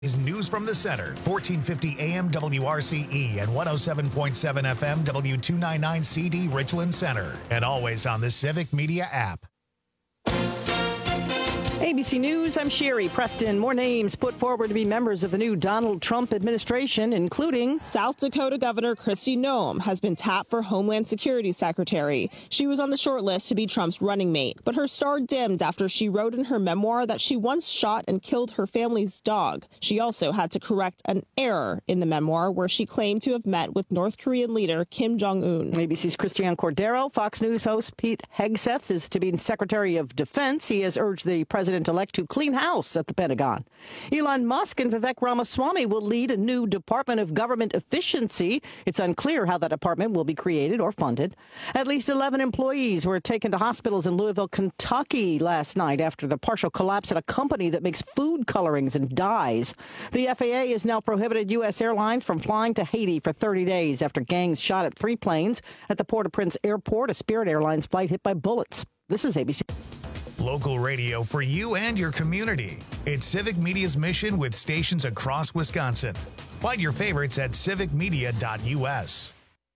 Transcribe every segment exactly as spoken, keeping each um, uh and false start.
Is News from the Center, fourteen fifty A M W R C E and one oh seven point seven F M W two ninety-nine C D Richland Center. And always on the Civic Media app. A B C News, I'm Sherry Preston. More names put forward to be members of the new Donald Trump administration, including South Dakota Governor Kristi Noem has been tapped for Homeland Security Secretary. She was on the short list to be Trump's running mate, but her star dimmed after she wrote in her memoir that she once shot and killed her family's dog. She also had to correct an error in the memoir where she claimed to have met with North Korean leader Kim Jong-un. A B C's Christian Cordero. Fox News host Pete Hegseth is to be Secretary of Defense. He has urged the president elect to clean house at the Pentagon. Elon Musk and Vivek Ramaswamy will lead a new Department of Government Efficiency. It's unclear how that department will be created or funded. At least eleven employees were taken to hospitals in Louisville, Kentucky last night after the partial collapse at a company that makes food colorings and dyes. The F A A has now prohibited U S airlines from flying to Haiti for thirty days after gangs shot at three planes at the Port-au-Prince airport. A Spirit Airlines flight hit by bullets. This is A B C. Local radio for you and your community. It's Civic Media's mission with stations across Wisconsin. Find your favorites at civic media dot U S.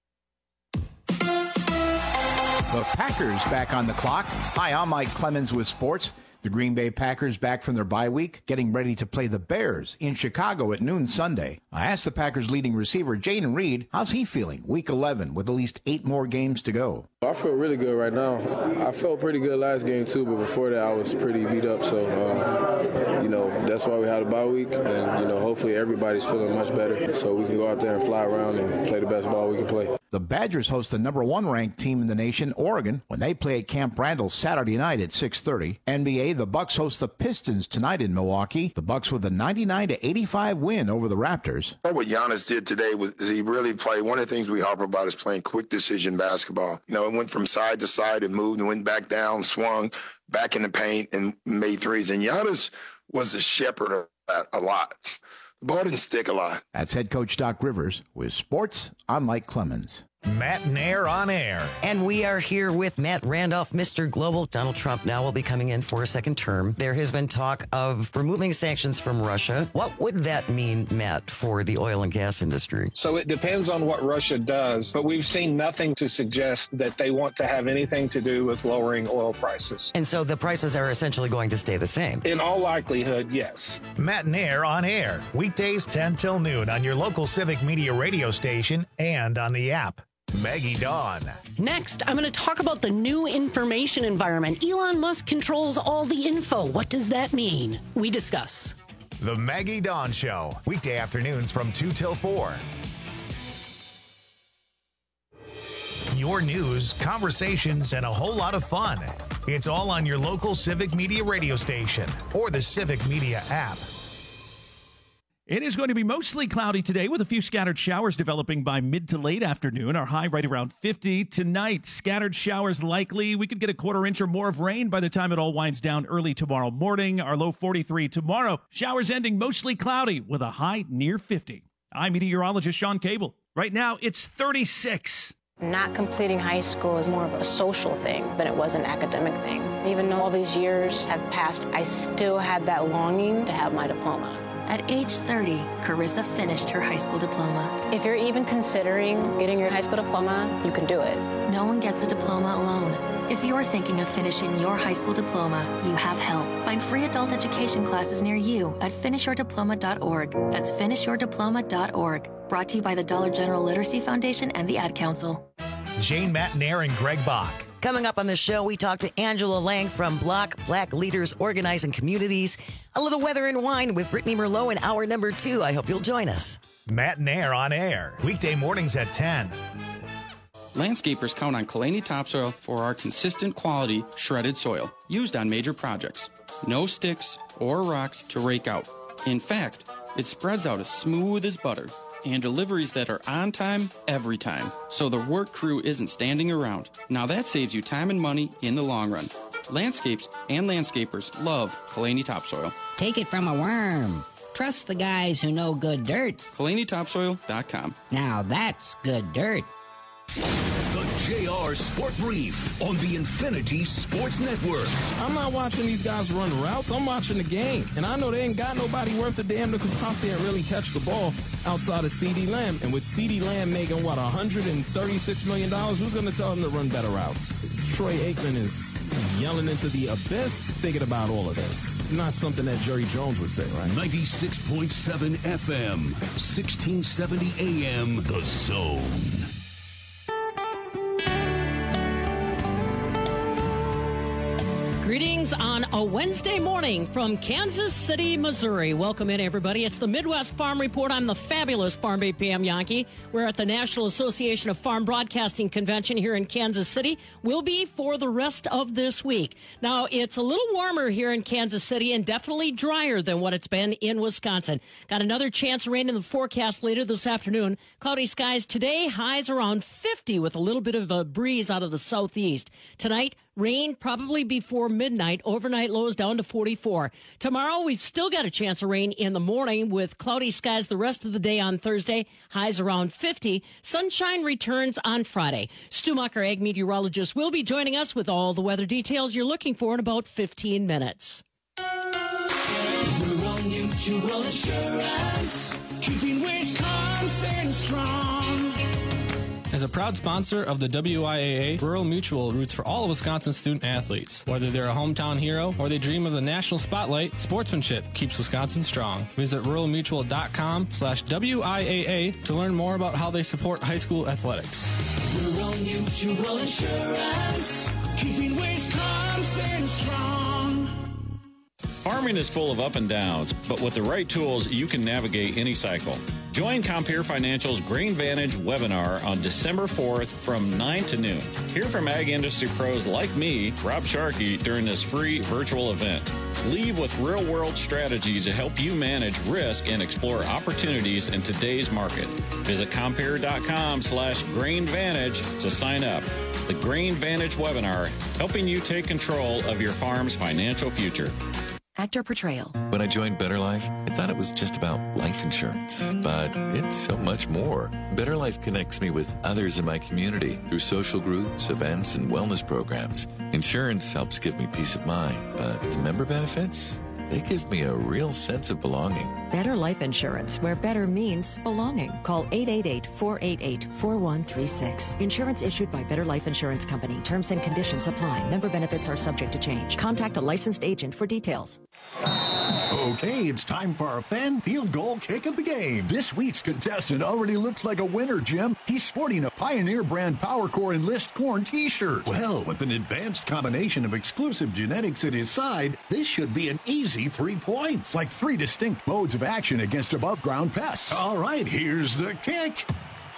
The Packers back on the clock. Hi, I'm Mike Clemens with sports. The Green Bay Packers back from their bye week, getting ready to play the Bears in Chicago at noon Sunday. I asked the Packers' leading receiver, Jayden Reed, how's he feeling week eleven with at least eight more games to go? I feel really good right now. I felt pretty good last game too, but before that I was pretty beat up. So, um, you know, that's why we had a bye week, and, you know, hopefully everybody's feeling much better so we can go out there and fly around and play the best ball we can play. The Badgers host the number one ranked team in the nation, Oregon, when they play at Camp Randall Saturday night at six thirty. N B A, the Bucks host the Pistons tonight in Milwaukee. The Bucks with a ninety-nine to eighty-five win over the Raptors. What Giannis did today was he really played. One of the things we harp about is playing quick decision basketball. You know, it went from side to side, it moved and went back down, swung back in the paint and made threes. And Giannis was a shepherd of that a lot. The ball didn't stick a lot. That's head coach Doc Rivers. With sports, I'm Mike Clemens. Matt Nair on air. And we are here with Matt Randolph, Mister Global. Donald Trump now will be coming in for a second term. There has been talk of removing sanctions from Russia. What would that mean, Matt, for the oil and gas industry? So it depends on what Russia does, but we've seen nothing to suggest that they want to have anything to do with lowering oil prices. And so the prices are essentially going to stay the same? In all likelihood, yes. Matt Nair on air. Weekdays ten till noon on your local Civic Media radio station and on the app. Maggie Dawn. Next, I'm going to talk about the new information environment. Elon Musk controls all the info. What does that mean? We discuss. The Maggie Dawn Show. Weekday afternoons from two till four. Your news, conversations, and a whole lot of fun. It's all on your local Civic Media radio station or the Civic Media app. It is going to be mostly cloudy today with a few scattered showers developing by mid to late afternoon. Our high right around fifty. Tonight, scattered showers likely. We could get a quarter inch or more of rain by the time it all winds down early tomorrow morning. Our low forty-three tomorrow. Showers ending mostly cloudy with a high near fifty. I'm meteorologist Sean Cable. Right now, it's thirty-six. Not completing high school is more of a social thing than it was an academic thing. Even though all these years have passed, I still had that longing to have my diploma. At age thirty, Carissa finished her high school diploma. If you're even considering getting your high school diploma, you can do it. No one gets a diploma alone. If you're thinking of finishing your high school diploma, you have help. Find free adult education classes near you at finish your diploma dot org. That's finish your diploma dot org. Brought to you by the Dollar General Literacy Foundation and the Ad Council. Jane, Matt Nair, and Greg Bach. Coming up on the show, we talk to Angela Lang from Block Black Leaders Organizing Communities. A little weather and wine with Brittany Merlot in hour number two. I hope you'll join us. Matt Nair on air. Weekday mornings at ten. Landscapers count on Kalani Topsoil for our consistent quality shredded soil used on major projects. No sticks or rocks to rake out. In fact, it spreads out as smooth as butter. And deliveries that are on time, every time. So the work crew isn't standing around. Now that saves you time and money in the long run. Landscapes and landscapers love Kalani Topsoil. Take it from a worm. Trust the guys who know good dirt. Kalani Topsoil dot com. Now that's good dirt. The J R Sport Brief on the Infinity Sports Network. I'm not watching these guys run routes. I'm watching the game. And I know they ain't got nobody worth a damn that can pop there and really catch the ball outside of CeeDee Lamb. And with CeeDee Lamb making, what, one hundred thirty-six million dollars, who's going to tell him to run better routes? Troy Aikman is yelling into the abyss, thinking about all of this. Not something that Jerry Jones would say, right? ninety-six point seven F M, sixteen seventy A M, The Zone. Greetings on a Wednesday morning from Kansas City, Missouri. Welcome in, everybody. It's the Midwest Farm Report. I'm the fabulous Farm Bay Pam Yankee. We're at the National Association of Farm Broadcasting Convention here in Kansas City. We'll be for the rest of this week. Now, it's a little warmer here in Kansas City and definitely drier than what it's been in Wisconsin. Got another chance of rain in the forecast later this afternoon. Cloudy skies today, highs around fifty with a little bit of a breeze out of the southeast. Tonight, rain probably before midnight. Overnight lows down to forty-four. Tomorrow, we've still got a chance of rain in the morning with cloudy skies the rest of the day on Thursday. Highs around fifty. Sunshine returns on Friday. Stu Mucker, ag meteorologist, will be joining us with all the weather details you're looking for in about fifteen minutes. Rural Mutual Insurance, keeping Wisconsin strong. As a proud sponsor of the W I A A, Rural Mutual roots for all of Wisconsin's student athletes. Whether they're a hometown hero or they dream of the national spotlight, sportsmanship keeps Wisconsin strong. Visit ruralmutual.com slash WIAA to learn more about how they support high school athletics. Rural Mutual Insurance, keeping Wisconsin strong. Farming is full of up and downs, but with the right tools, you can navigate any cycle. Join Compeer Financial's Grain Vantage webinar on December fourth from nine to noon. Hear from ag industry pros like me, Rob Sharkey, during this free virtual event. Leave with real-world strategies to help you manage risk and explore opportunities in today's market. Visit Compeer.com slash Grain Vantage to sign up. The Grain Vantage webinar, helping you take control of your farm's financial future. Actor portrayal. When I joined Better Life, I thought it was just about life insurance, but it's so much more. Better Life connects me with others in my community through social groups, events, and wellness programs. Insurance helps give me peace of mind, but the member benefits, they give me a real sense of belonging. Better Life Insurance, where better means belonging. Call eight eight eight, four eight eight, four one three six. Insurance issued by Better Life Insurance Company. Terms and conditions apply. Member benefits are subject to change. Contact a licensed agent for details. Okay, it's time for our fan field goal kick of the game. This week's contestant already looks like a winner, Jim. He's sporting a Pioneer brand PowerCore Enlist Corn t-shirt. Well, with an advanced combination of exclusive genetics at his side, this should be an easy three points, like three distinct modes of action against above-ground pests. All right, here's the kick.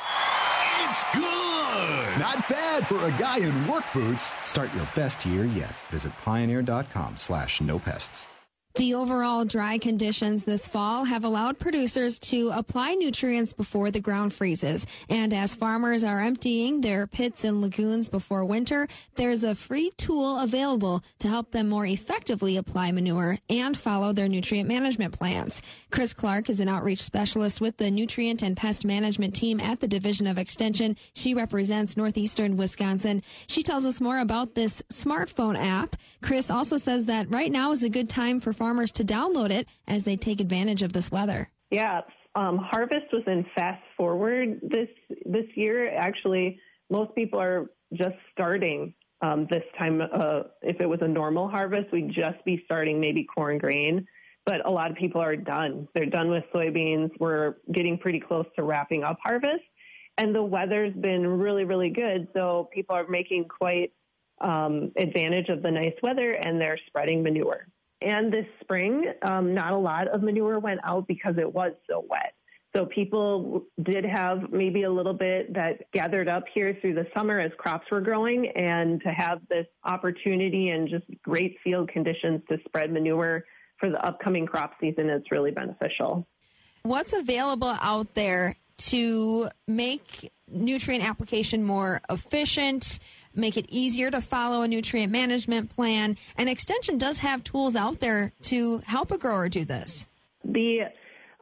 It's good! Not bad for a guy in work boots. Start your best year yet. Visit pioneer.com slash no pests. The overall dry conditions this fall have allowed producers to apply nutrients before the ground freezes. And as farmers are emptying their pits and lagoons before winter, there's a free tool available to help them more effectively apply manure and follow their nutrient management plans. Chris Clark is an outreach specialist with the Nutrient and Pest Management team at the Division of Extension. She represents northeastern Wisconsin. She tells us more about this smartphone app. Chris also says that right now is a good time for farmers farmers to download it as they take advantage of this weather. Yeah, um, harvest was in fast forward this this year. Actually, most people are just starting um, this time. Uh, if it was a normal harvest, we'd just be starting maybe corn grain. But a lot of people are done. They're done with soybeans. We're getting pretty close to wrapping up harvest. And the weather's been really, really good. So people are making quite um, advantage of the nice weather, and they're spreading manure. And this spring, um, not a lot of manure went out because it was so wet. So people did have maybe a little bit that gathered up here through the summer as crops were growing, and to have this opportunity and just great field conditions to spread manure for the upcoming crop season is really beneficial. What's available out there to make nutrient application more efficient, make it easier to follow a nutrient management plan? And Extension does have tools out there to help a grower do this. The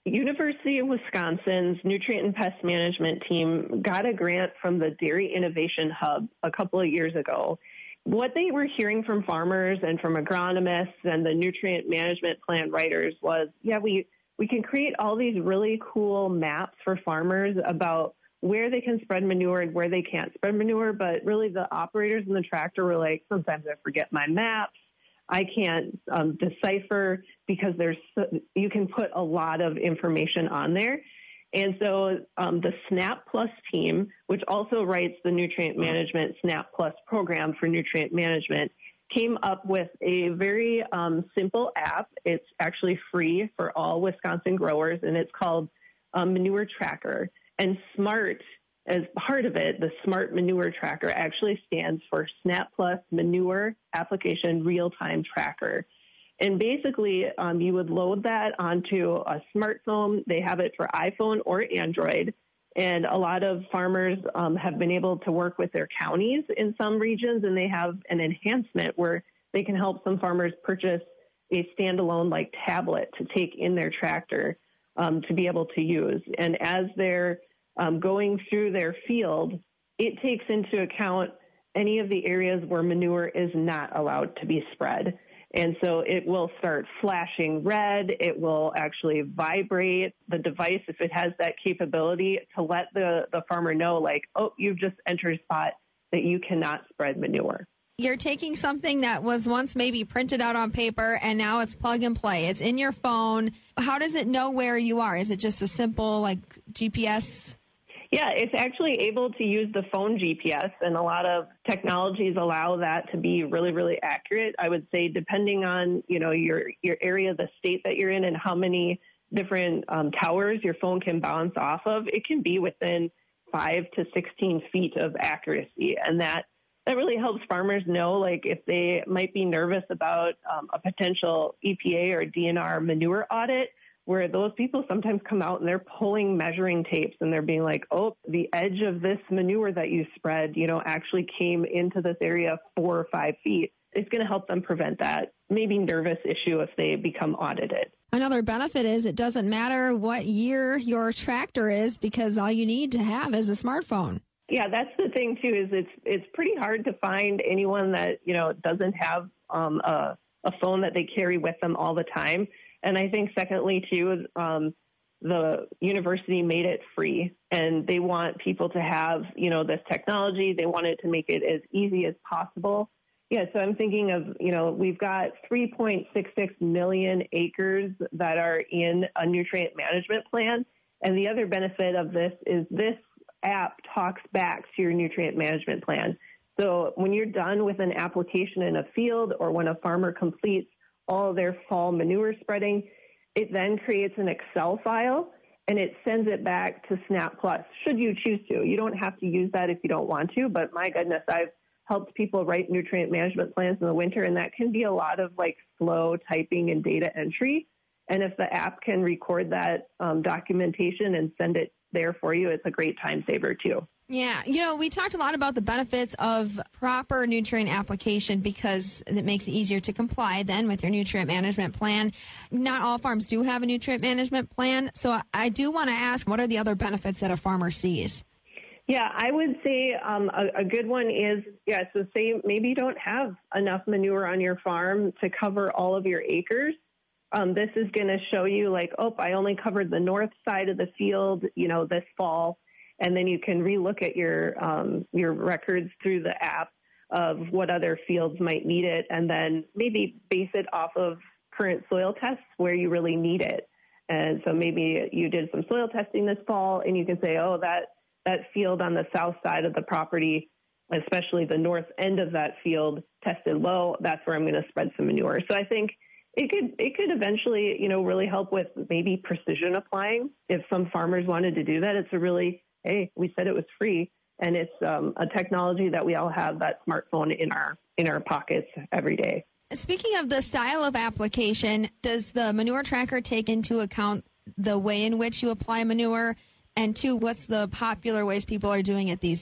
University of Wisconsin's Nutrient and Pest Management team got a grant from the Dairy Innovation Hub a couple of years ago. What they were hearing from farmers and from agronomists and the nutrient management plan writers was, yeah, we, we can create all these really cool maps for farmers about where they can spread manure and where they can't spread manure. But really the operators in the tractor were like, sometimes I forget my maps. I can't um, decipher because there's you can put a lot of information on there. And so um, the SNAP Plus team, which also writes the Nutrient Management SNAP Plus program for nutrient management, came up with a very um, simple app. It's actually free for all Wisconsin growers, and it's called um, Manure Tracker. And SMART, as part of it, the SMART Manure Tracker actually stands for SNAP Plus Manure Application Real-Time Tracker. And basically, um, you would load that onto a smartphone. They have it for iPhone or Android. And a lot of farmers um, have been able to work with their counties in some regions, and they have an enhancement where they can help some farmers purchase a standalone like tablet to take in their tractor um, to be able to use. And as they're um, going through their field, it takes into account any of the areas where manure is not allowed to be spread. And so it will start flashing red. It will actually vibrate the device if it has that capability to let the, the farmer know, like, oh, you've just entered a spot that you cannot spread manure. You're taking something that was once maybe printed out on paper and now it's plug and play. It's in your phone. How does it know where you are? Is it just a simple like G P S? Yeah, it's actually able to use the phone G P S, and a lot of technologies allow that to be really, really accurate. I would say depending on, you know, your, your area, the state that you're in, and how many different um, towers your phone can bounce off of, it can be within five to sixteen feet of accuracy. And that, that really helps farmers know, like, if they might be nervous about um, a potential E P A or D N R manure audit, where those people sometimes come out and they're pulling measuring tapes and they're being like, oh, the edge of this manure that you spread, you know, actually came into this area four or five feet. It's going to help them prevent that maybe nervous issue if they become audited. Another benefit is it doesn't matter what year your tractor is because all you need to have is a smartphone. Yeah, that's the thing, too, is it's it's pretty hard to find anyone that, you know, doesn't have um, a, a phone that they carry with them all the time. And I think secondly, too, um, the university made it free, and they want people to have, you know, this technology. They wanted to make it as easy as possible. Yeah, so I'm thinking of, you know, we've got three point six six million acres that are in a nutrient management plan. And the other benefit of this is this app talks back to your nutrient management plan. So when you're done with an application in a field, or when a farmer completes all of their fall manure spreading, it then creates an Excel file and it sends it back to SNAP Plus, should you choose to. You don't have to use that if you don't want to, but my goodness, I've helped people write nutrient management plans in the winter, and that can be a lot of like slow typing and data entry. And if the app can record that um, documentation and send it there for you, it's a great time saver too. Yeah, you know, we talked a lot about the benefits of proper nutrient application because it makes it easier to comply then with your nutrient management plan. Not all farms do have a nutrient management plan, so I do want to ask, what are the other benefits that a farmer sees? Yeah, I would say um, a, a good one is, yeah, so say maybe you don't have enough manure on your farm to cover all of your acres. Um, this is going to show you like, oh, I only covered the north side of the field, you know, this fall. And then you can relook at your um, your records through the app of what other fields might need it, and then maybe base it off of current soil tests where you really need it. And so maybe you did some soil testing this fall, and you can say, oh, that, that field on the south side of the property, especially the north end of that field, tested low. That's where I'm going to spread some manure. So I think It could it could eventually, you know, really help with maybe precision applying. If some farmers wanted to do that, it's a really, hey, we said it was free, and it's um, a technology that we all have that smartphone in our in our pockets every day. Speaking of the style of application, does the manure tracker take into account the way in which you apply manure? And two, what's the popular ways people are doing it these days?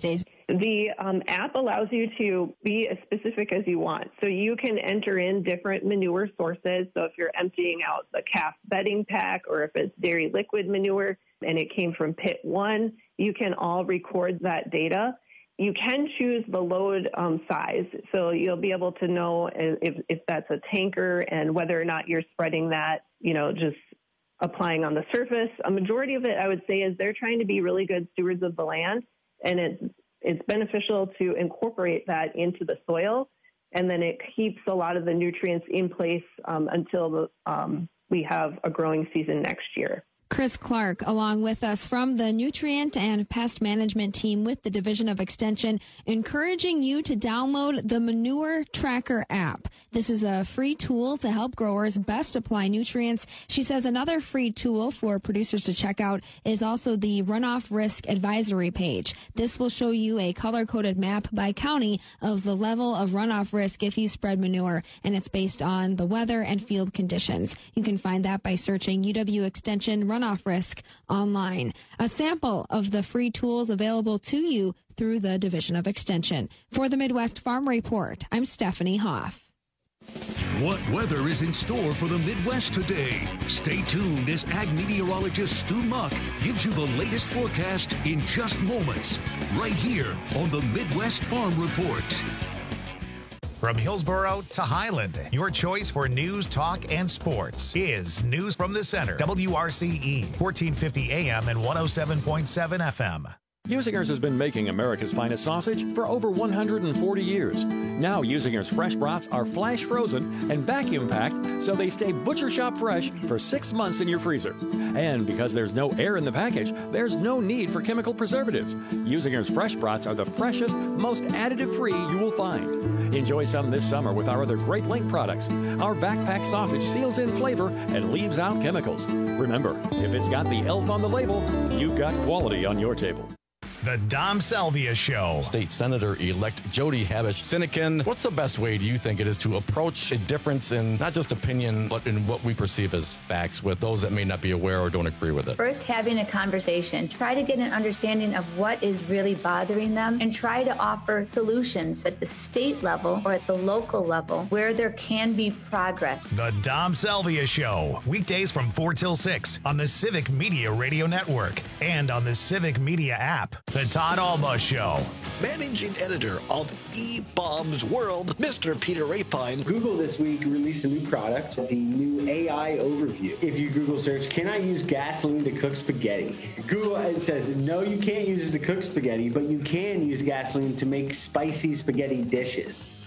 The um, app allows you to be as specific as you want. So you can enter in different manure sources. So if you're emptying out the calf bedding pack, or if it's dairy liquid manure and it came from pit one, you can all record that data. You can choose the load um, size. So you'll be able to know if, if that's a tanker and whether or not you're spreading that, you know, just applying on the surface. A majority of it, I would say, is they're trying to be really good stewards of the land, and it's it's beneficial to incorporate that into the soil, and then it keeps a lot of the nutrients in place um, until the, um, we have a growing season next year. Chris Clark, along with us from the Nutrient and Pest Management team with the Division of Extension, encouraging you to download the Manure Tracker app. This is a free tool to help growers best apply nutrients. She says another free tool for producers to check out is also the Runoff Risk Advisory page. This will show you a color-coded map by county of the level of runoff risk if you spread manure, and it's based on the weather and field conditions. You can find that by searching U W Extension Runoff Runoff risk online. A sample of the free tools available to you through the Division of Extension. For the Midwest Farm Report, I'm Stephanie Hoff. What weather is in store for the Midwest today? Stay tuned as ag meteorologist Stu Muck gives you the latest forecast in just moments, right here on the Midwest Farm Report. From Hillsboro to Highland, your choice for news, talk, and sports is News from the Center. W R C E, fourteen fifty A M and one oh seven point seven F M. Usinger's has been making America's finest sausage for over one hundred forty years. Now Usinger's fresh brats are flash frozen and vacuum packed so they stay butcher shop fresh for six months in your freezer. And because there's no air in the package, there's no need for chemical preservatives. Usinger's fresh brats are the freshest, most additive-free you will find. Enjoy some this summer with our other Great Link products. Our backpack sausage seals in flavor and leaves out chemicals. Remember, if it's got the elf on the label, you've got quality on your table. The Dom Salvia Show. State Senator-elect Jody Habush-Sinekin, what's the best way, do you think, it is to approach a difference in not just opinion, but in what we perceive as facts with those that may not be aware or don't agree with it? First, having a conversation. Try to get an understanding of what is really bothering them and try to offer solutions at the state level or at the local level where there can be progress. The Dom Salvia Show. Weekdays from four till six on the Civic Media Radio Network and on the Civic Media app. The Todd Alma Show. Managing editor of eBaum's World, Mister Peter Rapine. Google this week released a new product, the new A I Overview. If you Google search, can I use gasoline to cook spaghetti? Google it says, no, you can't use it to cook spaghetti, but you can use gasoline to make spicy spaghetti dishes.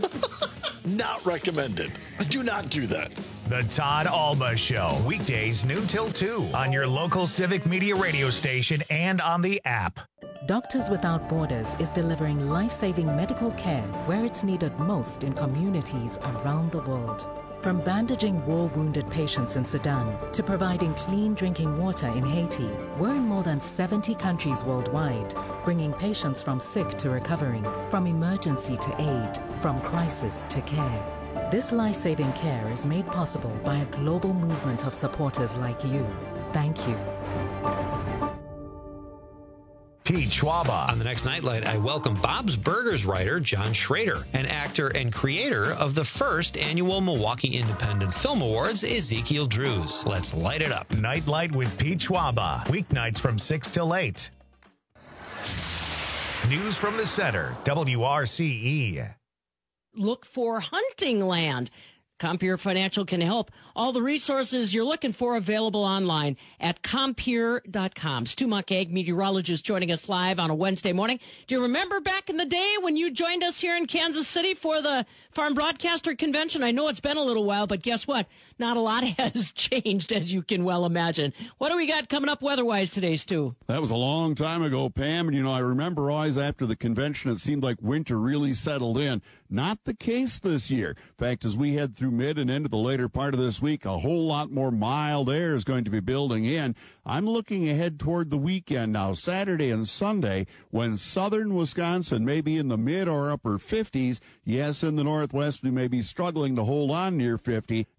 Not recommended. Do not do that. The Todd Alma Show. Weekdays noon till two on your local Civic Media radio station and on the app. Doctors Without Borders is delivering life-saving medical care where it's needed most in communities around the world. From bandaging war-wounded patients in Sudan to providing clean drinking water in Haiti, we're in more than seventy countries worldwide, bringing patients from sick to recovering, from emergency to aid, from crisis to care. This life-saving care is made possible by a global movement of supporters like you. Thank you. Pete Schwaba. On the next Nightlight, I welcome Bob's Burgers writer John Schrader, and actor and creator of the first annual Milwaukee Independent Film Awards, Ezekiel Drews. Let's light it up. Nightlight with Pete Schwaba. Weeknights from six till eight. News from the Center, W R C E. Look for hunting land. Compeer Financial can help. All the resources you're looking for available online at compeer dot com. Stu Muck, ag meteorologist, joining us live on a Wednesday morning. Do you remember back in the day when you joined us here in Kansas City for the Farm Broadcaster Convention? I know it's been a little while, but guess what? Not a lot has changed, as you can well imagine. What do we got coming up weather-wise today, Stu? That was a long time ago, Pam. And, you know, I remember always after the convention, it seemed like winter really settled in. Not the case this year. In fact, as we head through mid and into the later part of this week, a whole lot more mild air is going to be building in. I'm looking ahead toward the weekend now, Saturday and Sunday, when southern Wisconsin may be in the mid or upper fifties. Yes, in the northwest, we may be struggling to hold on near fifty, as you would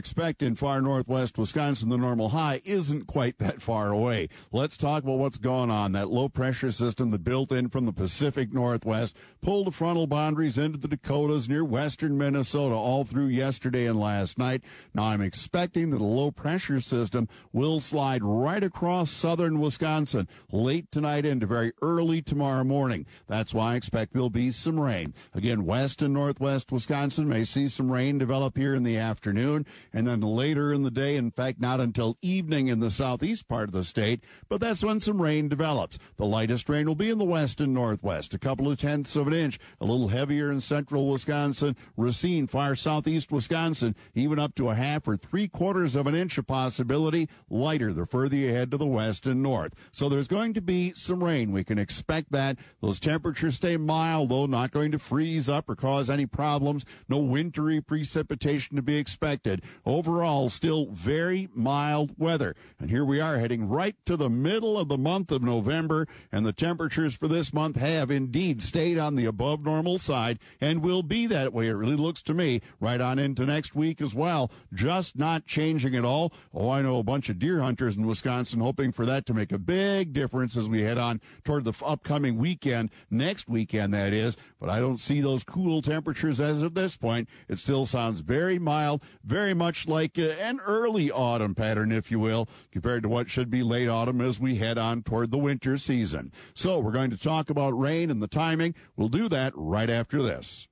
expect in far northwest Wisconsin, the normal high isn't quite that far away. Let's talk about what's going on. That low-pressure system that built in from the Pacific Northwest pulled the frontal boundaries into the Dakotas near western Minnesota all through yesterday and last night. Now, I'm expecting that the low-pressure system will slide right across southern Wisconsin late tonight into very early tomorrow morning. That's why I expect there'll be some rain. Again, west and northwest Wisconsin may see some rain develop here in the afternoon, and then later in the day, in fact, not until evening in the southeast part of the state, but that's when some rain develops. The lightest rain will be in the west and northwest, a couple of tenths of an inch, a little heavier in central Wisconsin, Racine, far southeast Wisconsin, even up to a half or three quarters of an inch of possibility, lighter the further you head to the west and north. So there's going to be some rain. We can expect that. Those temperatures stay mild, though, not going to freeze up or cause any problems. No wintry precipitation to be expected. Overall, still very mild weather. And here we are heading right to the middle of the month of November, and the temperatures for this month have indeed stayed on the above normal side and will be that way. It really looks to me right on into next week as well. Just not changing at all. Oh, I know a bunch of deer hunters in Wisconsin hoping for that to make a big difference as we head on toward the upcoming weekend, next weekend that is, but I don't see those cool temperatures as of this point. It still sounds very mild, very much like uh, an early autumn pattern, if you will, compared to what should be late autumn as we head on toward the winter season. So we're going to talk about rain and the timing. We'll do that right after this.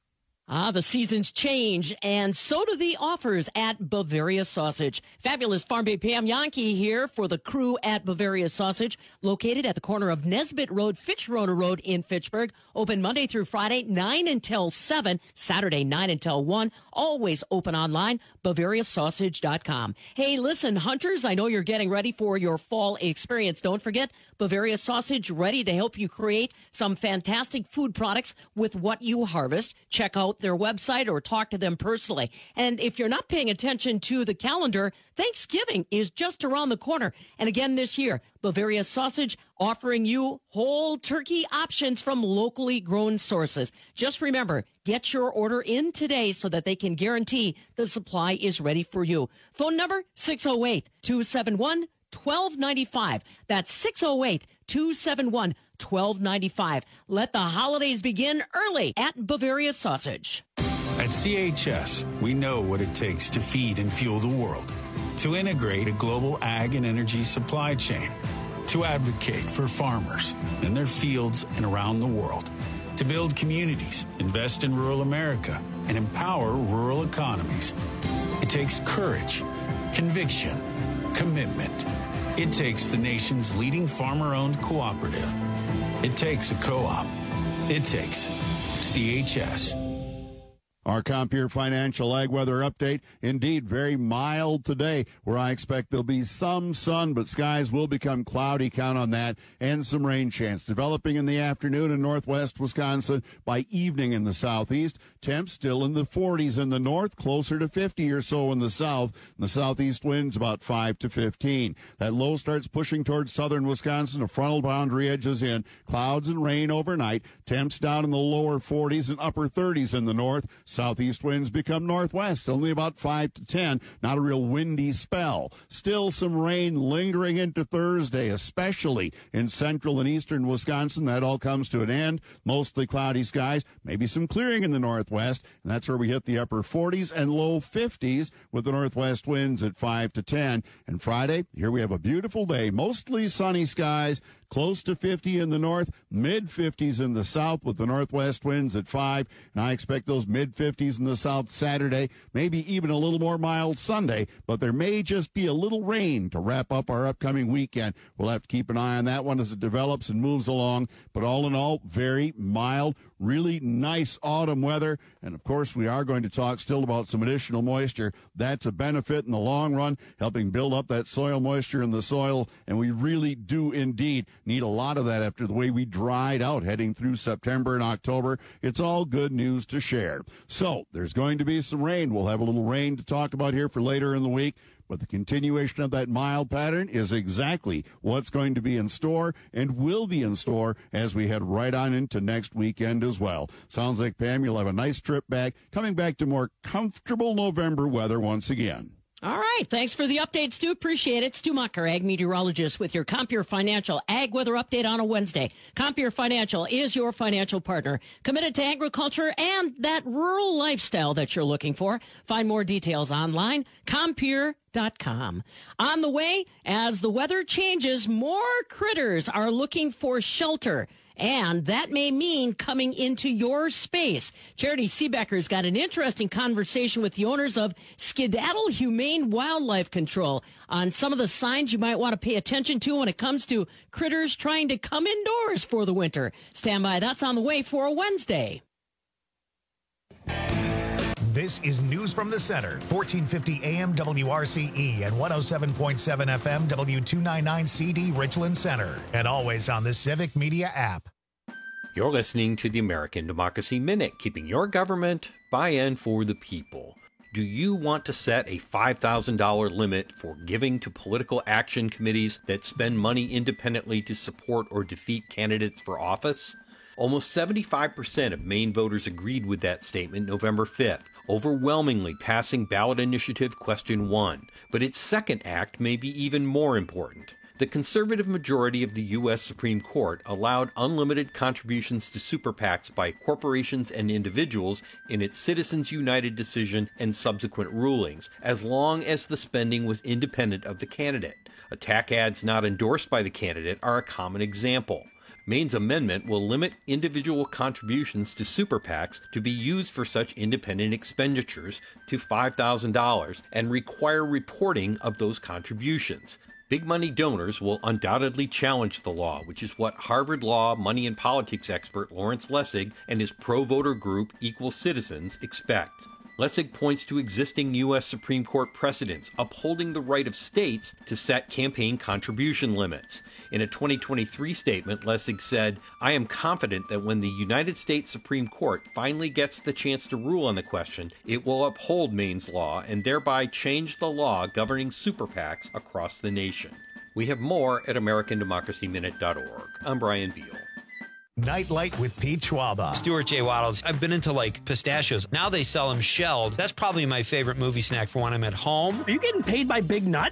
Ah, the seasons change, and so do the offers at Bavaria Sausage. Fabulous Farm Bay Pam Yankee here for the crew at Bavaria Sausage, located at the corner of Nesbitt Road, Fitchrona Road in Fitchburg. Open Monday through Friday, nine until seven, Saturday, nine until one. Always open online, Bavaria Sausage dot com. Hey, listen, hunters, I know you're getting ready for your fall experience. Don't forget, Bavaria Sausage, ready to help you create some fantastic food products with what you harvest. Check out their website or talk to them personally. And if you're not paying attention to the calendar, Thanksgiving is just around the corner. And again this year, Bavaria Sausage offering you whole turkey options from locally grown sources. Just remember, get your order in today so that they can guarantee the supply is ready for you. Phone number six oh eight, two seven one, one two nine five. That's six oh eight, two seven one, one two nine five. Let the holidays begin early at Bavaria Sausage. At C H S, we know what it takes to feed and fuel the world, to integrate a global ag and energy supply chain, to advocate for farmers in their fields and around the world, to build communities, invest in rural America, and empower rural economies. It takes courage, conviction, commitment. It takes the nation's leading farmer-owned cooperative. It takes a co-op. It takes C H S. Our Compeer Financial Ag Weather Update, indeed very mild today, where I expect there'll be some sun, but skies will become cloudy, count on that, and some rain chance. Developing in the afternoon in northwest Wisconsin, by evening in the southeast. Temps still in the forties in the north, closer to fifty or so in the south. And the southeast winds about five to fifteen. That low starts pushing towards southern Wisconsin. A frontal boundary edges in. Clouds and rain overnight. Temps down in the lower forties and upper thirties in the north. Southeast winds become northwest, only about five to ten. Not a real windy spell. Still some rain lingering into Thursday, especially in central and eastern Wisconsin. That all comes to an end. Mostly cloudy skies. Maybe some clearing in the northwest. And that's where we hit the upper forties and low fifties with the northwest winds at five to ten. And Friday, here we have a beautiful day. Mostly sunny skies. Close to fifty in the north, mid-fifties in the south with the northwest winds at five. And I expect those mid-fifties in the south Saturday, maybe even a little more mild Sunday. But there may just be a little rain to wrap up our upcoming weekend. We'll have to keep an eye on that one as it develops and moves along. But all in all, very mild, really nice autumn weather. And, of course, we are going to talk still about some additional moisture. That's a benefit in the long run, helping build up that soil moisture in the soil. And we really do indeed need a lot of that after the way we dried out heading through September and October. It's all good news to share. So there's going to be some rain. We'll have a little rain to talk about here for later in the week. but the continuation of that mild pattern is exactly what's going to be in store and will be in store as we head right on into next weekend as well. Sounds like, Pam, you'll have a nice trip back, coming back to more comfortable November weather once again. All right. Thanks for the update, Stu. Appreciate it. Stu Mucker, ag meteorologist with your Compeer Financial Ag Weather Update on a Wednesday. Compeer Financial is your financial partner, committed to agriculture and that rural lifestyle that you're looking for. Find more details online, compeer dot com. On the way, as the weather changes, more critters are looking for shelter. And that may mean coming into your space. Charity Seebecker's got an interesting conversation with the owners of Skedaddle Humane Wildlife Control on some of the signs you might want to pay attention to when it comes to critters trying to come indoors for the winter. Stand by. That's on the way for a Wednesday. This is News from the Center, fourteen fifty A M W R C E and one oh seven point seven F M W two ninety-nine C D Richland Center, and always on the Civic Media app. You're listening to the American Democracy Minute, keeping your government buy-in for the people. Do you want to set a five thousand dollars limit for giving to political action committees that spend money independently to support or defeat candidates for office? Almost seventy-five percent of Maine voters agreed with that statement November fifth, overwhelmingly passing ballot initiative question one. But its second act may be even more important. The conservative majority of the U S Supreme Court allowed unlimited contributions to super PACs by corporations and individuals in its Citizens United decision and subsequent rulings, as long as the spending was independent of the candidate. Attack ads not endorsed by the candidate are a common example. Maine's amendment will limit individual contributions to super PACs to be used for such independent expenditures to five thousand dollars and require reporting of those contributions. Big money donors will undoubtedly challenge the law, which is what Harvard Law money and politics expert Lawrence Lessig and his pro-voter group Equal Citizens expect. Lessig points to existing U S Supreme Court precedents upholding the right of states to set campaign contribution limits. In a twenty twenty-three statement, Lessig said, "I am confident that when the United States Supreme Court finally gets the chance to rule on the question, it will uphold Maine's law and thereby change the law governing super PACs across the nation." We have more at American Democracy Minute dot org. I'm Brian Beal. Nightlight with Pete Schwaba. Stuart J. Waddles. I've been into like pistachios. Now they sell them shelled. That's probably my favorite movie snack for when I'm at home. Are you getting paid by Big Nut?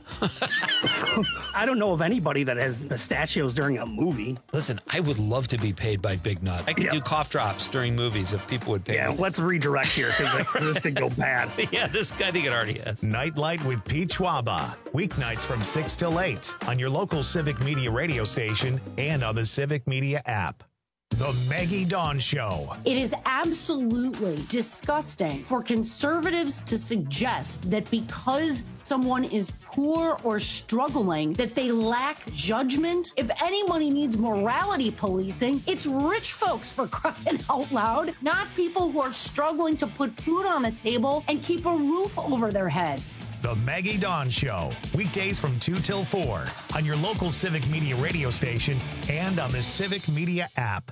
I don't know of anybody that has pistachios during a movie. Listen, I would love to be paid by Big Nut. I could yeah. do cough drops during movies if people would pay yeah, me. Let's redirect here because this could go bad. Yeah, this I think it already has. Nightlight with Pete Schwaba. Weeknights from six till eight on your local Civic Media radio station and on the Civic Media app. The Maggie Dawn Show. It is absolutely disgusting for conservatives to suggest that because someone is poor or struggling, that they lack judgment. If anybody needs morality policing, it's rich folks, for crying out loud, not people who are struggling to put food on the table and keep a roof over their heads. The Maggie Dawn Show. Weekdays from two till four on your local Civic Media radio station and on the Civic Media app.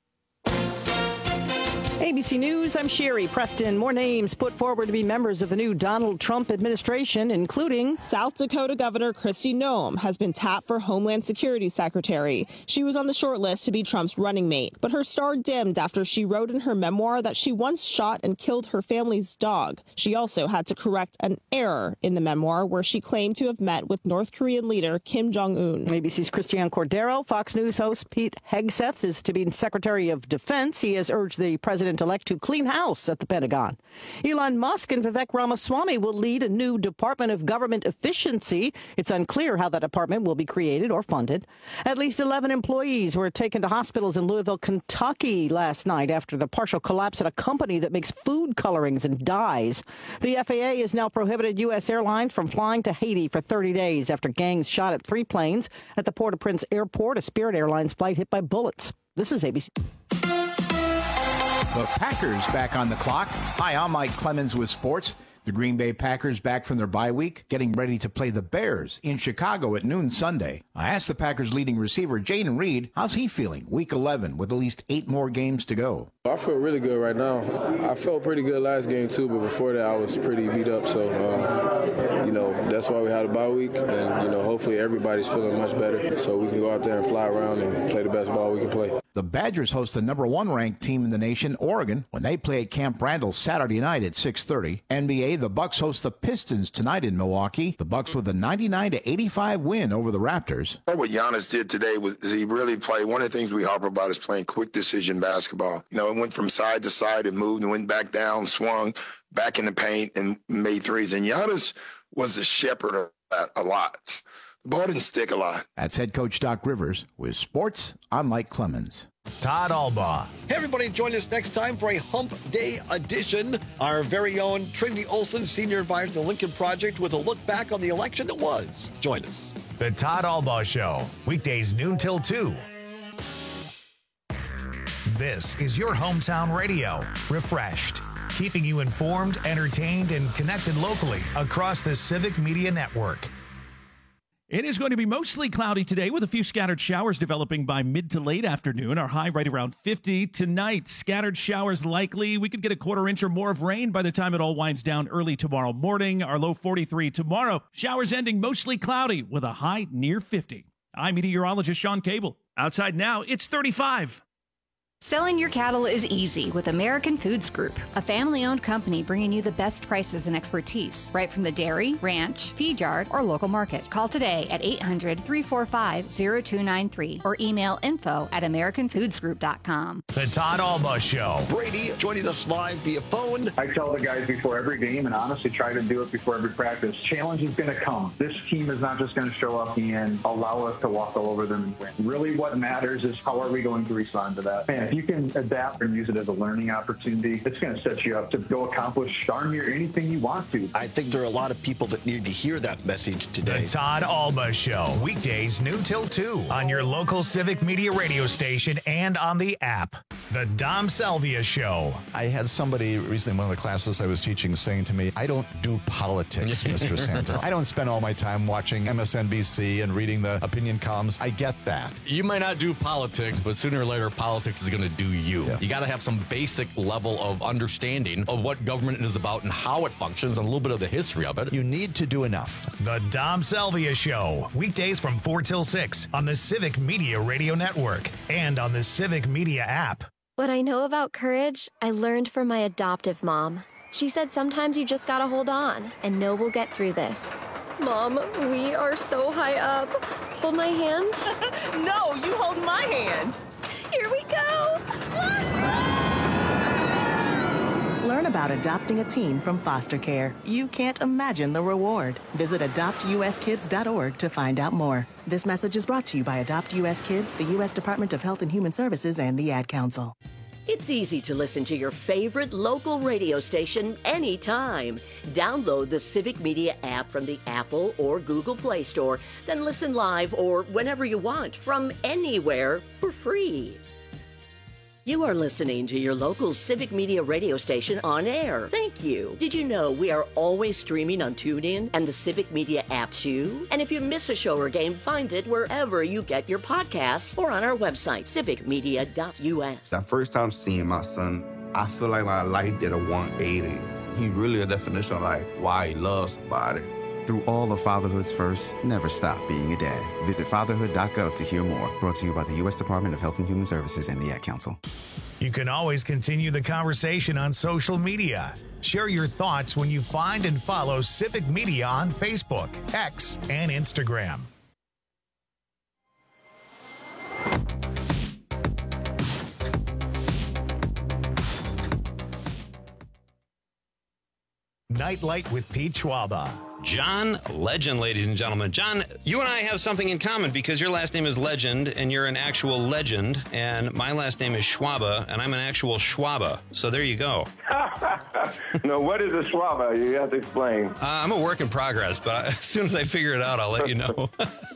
A B C News, I'm Sherry Preston. More names put forward to be members of the new Donald Trump administration, including South Dakota Governor Kristi Noem has been tapped for Homeland Security Secretary. She was on the short list to be Trump's running mate, but her star dimmed after she wrote in her memoir that she once shot and killed her family's dog. She also had to correct an error in the memoir where she claimed to have met with North Korean leader Kim Jong-un. A B C's Christiane Cordero. Fox News host Pete Hegseth is to be Secretary of Defense. He has urged the president elect to clean house at the Pentagon. Elon Musk and Vivek Ramaswamy will lead a new Department of Government Efficiency. It's unclear how that department will be created or funded. At least eleven employees were taken to hospitals in Louisville, Kentucky last night after the partial collapse at a company that makes food colorings and dyes. The F A A has now prohibited U S airlines from flying to Haiti for thirty days after gangs shot at three planes at the Port-au-Prince airport. A Spirit Airlines flight hit by bullets. This is A B C. The Packers back on the clock. Hi, I'm Mike Clemens with sports. The Green Bay Packers back from their bye week, getting ready to play the Bears in Chicago at noon Sunday. I asked the Packers leading receiver Jayden Reed, how's he feeling week eleven with at least eight more games to go? I feel really good right now. I felt pretty good last game too, but before that I was pretty beat up. So, um, you know, that's why we had a bye week, and, you know, hopefully everybody's feeling much better so we can go out there and fly around and play the best ball we can play. The Badgers host the number one ranked team in the nation, Oregon, when they play at Camp Randall Saturday night at six thirty. N B A, the Bucks host the Pistons tonight in Milwaukee. The Bucks with a ninety-nine to eighty-five win over the Raptors. What Giannis did today was he really played. One of the things we harp about is playing quick decision basketball. You know, it went from side to side and moved and went back down, swung back in the paint and made threes. And Giannis was a shepherd of that a lot. The ball didn't stick a lot. That's head coach Doc Rivers. With sports, I'm Mike Clemens. Todd Albaugh. Hey, everybody, join us next time for a Hump Day edition. Our very own Trinity Olson, senior advisor to the Lincoln Project, with a look back on the election that was. Join us. The Todd Albaugh Show, weekdays noon till two. This is your hometown radio, refreshed, keeping you informed, entertained, and connected locally across the Civic Media Network. It is going to be mostly cloudy today with a few scattered showers developing by mid to late afternoon. Our high right around fifty. Tonight, scattered showers likely. We could get a quarter inch or more of rain by the time it all winds down early tomorrow morning. Our low forty-three tomorrow. Showers ending mostly cloudy with a high near fifty. I'm meteorologist Sean Cable. Outside now, it's thirty-five. Selling your cattle is easy with American Foods Group, a family-owned company bringing you the best prices and expertise, right from the dairy, ranch, feed yard, or local market. Call today at eight hundred, three four five, zero two nine three or email info at american foods group dot com. The Todd Albaugh Show. Brady joining us live via phone. I tell the guys before every game, and honestly try to do it before every practice, challenge is going to come. This team is not just going to show up and allow us to walk all over them and win. Really what matters is how are we going to respond to that. Man, if you can adapt and use it as a learning opportunity, it's going to set you up to go accomplish darn near anything you want to. I think there are a lot of people that need to hear that message today. The Todd Albaugh Show, weekdays noon till two on your local Civic Media radio station and on the app. The Dom Salvia Show. I had somebody recently in one of the classes I was teaching saying to me, I don't do politics, Mister Santa. I don't spend all my time watching M S N B C and reading the opinion columns. I get that. You might not do politics, but sooner or later, politics is going to do you. Yeah. You got to have some basic level of understanding of what government is about and how it functions and a little bit of the history of it. You need to do enough. The Dom Salvia Show, weekdays from four till six on the Civic Media Radio Network and on the Civic Media app. What I know about courage, I learned from my adoptive mom. She said sometimes you just gotta hold on and know we'll get through this. Mom, we are so high up. Hold my hand. No, you hold my hand. Here we go. Learn about adopting a teen from foster care. You can't imagine the reward. Visit adopt u s kids dot org to find out more. This message is brought to you by Adopt U S Kids, the U S Department of Health and Human Services, and the Ad Council. It's easy to listen to your favorite local radio station anytime. Download the Civic Media app from the Apple or Google Play Store, then listen live or whenever you want from anywhere for free. You are listening to your local Civic Media radio station on air. Thank you. Did you know we are always streaming on TuneIn and the Civic Media app too? And if you miss a show or game, find it wherever you get your podcasts or on our website, civic media dot u s. That first time seeing my son, I feel like my life did a one eighty. He really a definition of like why he loves somebody. Through all of fatherhood's first, never stop being a dad. Visit fatherhood dot gov to hear more. Brought to you by the U S Department of Health and Human Services and the Ad Council. You can always continue the conversation on social media. Share your thoughts when you find and follow Civic Media on Facebook, X, and Instagram. Nightlight with Pete Schwaba. John Legend, ladies and gentlemen. John, you and I have something in common because your last name is Legend and you're an actual legend, and my last name is Schwaba and I'm an actual Schwaba. So there you go. No, what is a Schwaba? You have to explain. Uh, I'm a work in progress, but as soon as I figure it out, I'll let you know.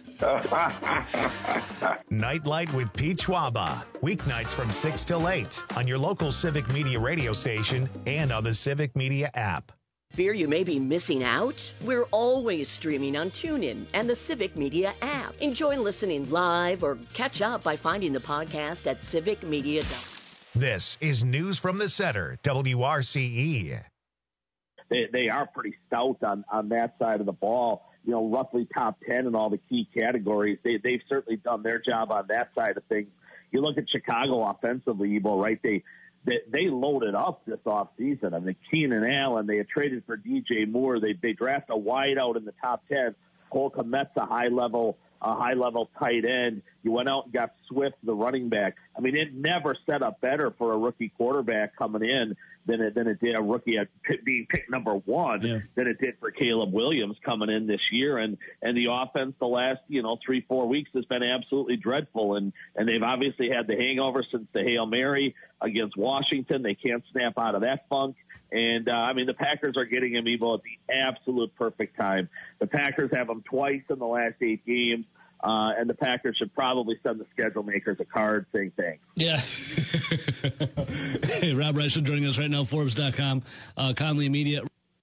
Nightlight with Pete Schwaba. Weeknights from six till eight on your local Civic Media radio station and on the Civic Media app. Fear you may be missing out? We're always streaming on TuneIn and the Civic Media app. Enjoy listening live or catch up by finding the podcast at civic media dot com. This is News from the Center, W R C E. They, they are pretty stout on, on that side of the ball. You know, roughly top ten in all the key categories. They, they've certainly done their job on that side of things. You look at Chicago offensively, Ebo, right? They They, they loaded up this offseason. I mean, Keenan Allen, they had traded for D J Moore. They they draft a wideout in the top ten. Cole Kmet's a high-level a high-level tight end. You went out and got Swift, the running back. I mean, it never set up better for a rookie quarterback coming in than it, than it did a rookie at being picked number one yeah. than it did for Caleb Williams coming in this year. And and the offense the last, you know, three, four weeks has been absolutely dreadful. And, and they've obviously had the hangover since the Hail Mary against Washington. They can't snap out of that funk. And, uh, I mean, the Packers are getting him, Evo, at the absolute perfect time. The Packers have him twice in the last eight games, uh, and the Packers should probably send the schedule makers a card saying thanks. Yeah. Hey, Rob Reischel joining us right now, Forbes dot com, uh, Conley Media.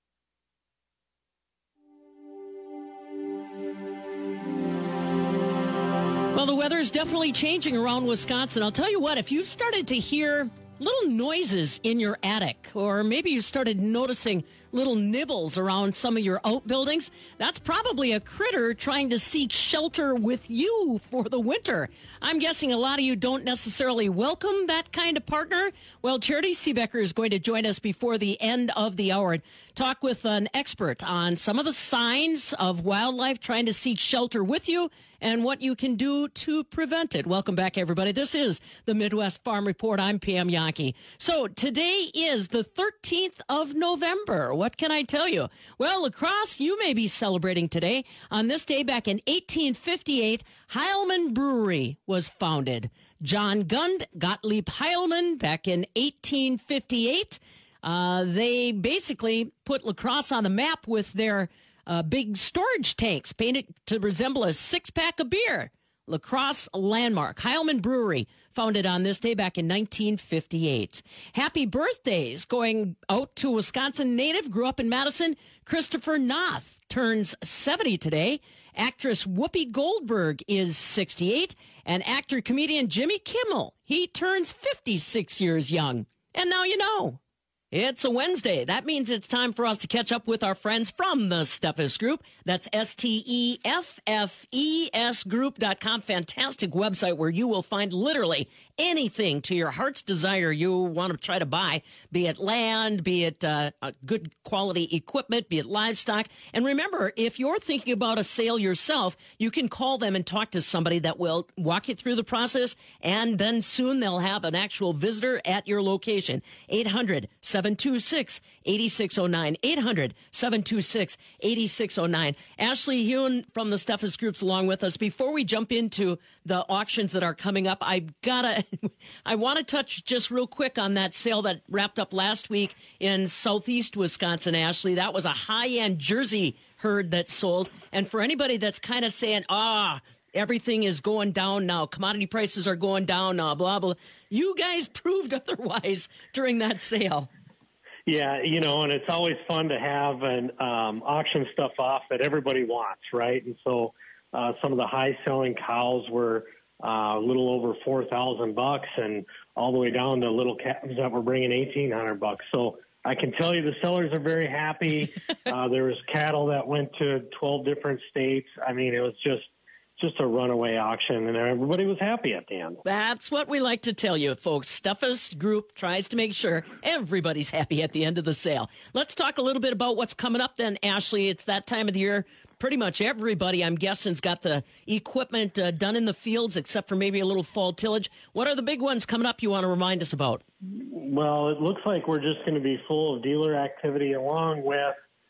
Well, the weather is definitely changing around Wisconsin. I'll tell you what, if you've started to hear little noises in your attic, or maybe you started noticing little nibbles around some of your outbuildings, that's probably a critter trying to seek shelter with you for the winter. I'm guessing a lot of you don't necessarily welcome that kind of partner. Well, Charity Seebecker is going to join us before the end of the hour and talk with an expert on some of the signs of wildlife trying to seek shelter with you and what you can do to prevent it. Welcome back, everybody. This is the Midwest Farm Report. I'm Pam Yankee. So today is the thirteenth of November. What can I tell you? Well, La Crosse, you may be celebrating today. On this day back in eighteen fifty-eight, Heilman Brewery was founded. John Gund Gottlieb Heilman back in eighteen fifty-eight. Uh, they basically put La Crosse on the map with their Uh, big storage tanks painted to resemble a six-pack of beer. La Crosse landmark. Heilman Brewery, founded on this day back in nineteen fifty-eight. Happy birthdays going out to Wisconsin native, grew up in Madison. Christopher Noth turns seventy today. Actress Whoopi Goldberg is sixty-eight. And actor-comedian Jimmy Kimmel, he turns fifty-six years young. And now you know. It's a Wednesday. That means it's time for us to catch up with our friends from the Steffes Group. That's S T E F F E S group dot com. Fantastic website where you will find literally anything to your heart's desire you want to try to buy, be it land, be it uh, good quality equipment, be it livestock. And remember, if you're thinking about a sale yourself, you can call them and talk to somebody that will walk you through the process, and then soon they'll have an actual visitor at your location. eight hundred, seven two six, eight six zero nine. eight hundred, seven two six, eight six zero nine. Ashley Hewen from the Steffes Group's along with us. Before we jump into the auctions that are coming up, I've got to I want to touch just real quick on that sale that wrapped up last week in southeast Wisconsin, Ashley. That was a high-end Jersey herd that sold. And for anybody that's kind of saying, ah, everything is going down now, commodity prices are going down now, blah, blah, you guys proved otherwise during that sale. Yeah, you know, and it's always fun to have an um, auction stuff off that everybody wants, right? And so uh, some of the high-selling cows were Uh, a little over four thousand bucks, and all the way down to little calves that were bringing eighteen hundred bucks. So I can tell you the sellers are very happy. uh, there was cattle that went to twelve different states. I mean, it was just just a runaway auction, and everybody was happy at the end. That's what we like to tell you, folks. Steffes Group tries to make sure everybody's happy at the end of the sale. Let's talk a little bit about what's coming up then, Ashley. It's that time of the year. Pretty much everybody, I'm guessing, has got the equipment uh, done in the fields, except for maybe a little fall tillage. What are the big ones coming up you want to remind us about? Well, it looks like we're just going to be full of dealer activity along with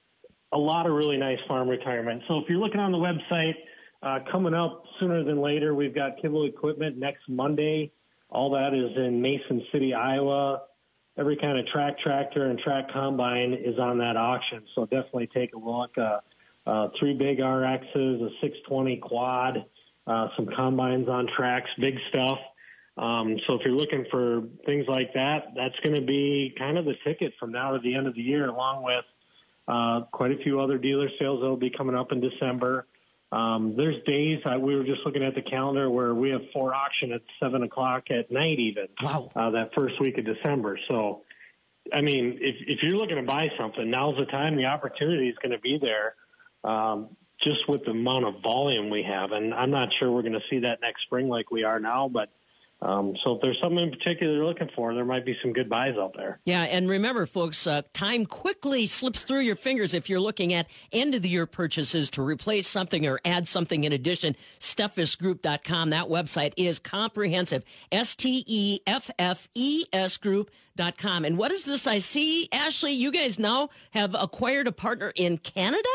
a lot of really nice farm retirement. So if you're looking on the website, uh, coming up sooner than later, we've got Kibble Equipment next Monday. All that is in Mason City, Iowa. Every kind of track tractor and track combine is on that auction, so definitely take a look. Uh, Uh, three big R Xs, a six twenty quad, uh, some combines on tracks, big stuff. Um, so if you're looking for things like that, that's going to be kind of the ticket from now to the end of the year, along with uh, quite a few other dealer sales that will be coming up in December. Um, there's days, uh, we were just looking at the calendar where we have Ford auction at seven o'clock at night even. Wow. Uh, that first week of December. So, I mean, if, if you're looking to buy something, now's the time. The opportunity is going to be there, um, just with the amount of volume we have. And I'm not sure we're going to see that next spring like we are now, but Um, so if there's something in particular you're looking for, there might be some good buys out there. Yeah, and remember, folks, uh, time quickly slips through your fingers if you're looking at end-of-the-year purchases to replace something or add something in addition. Steffes Group dot com, that website is comprehensive. S T E F F E S Group dot com. And what is this I see? Ashley, you guys now have acquired a partner in Canada?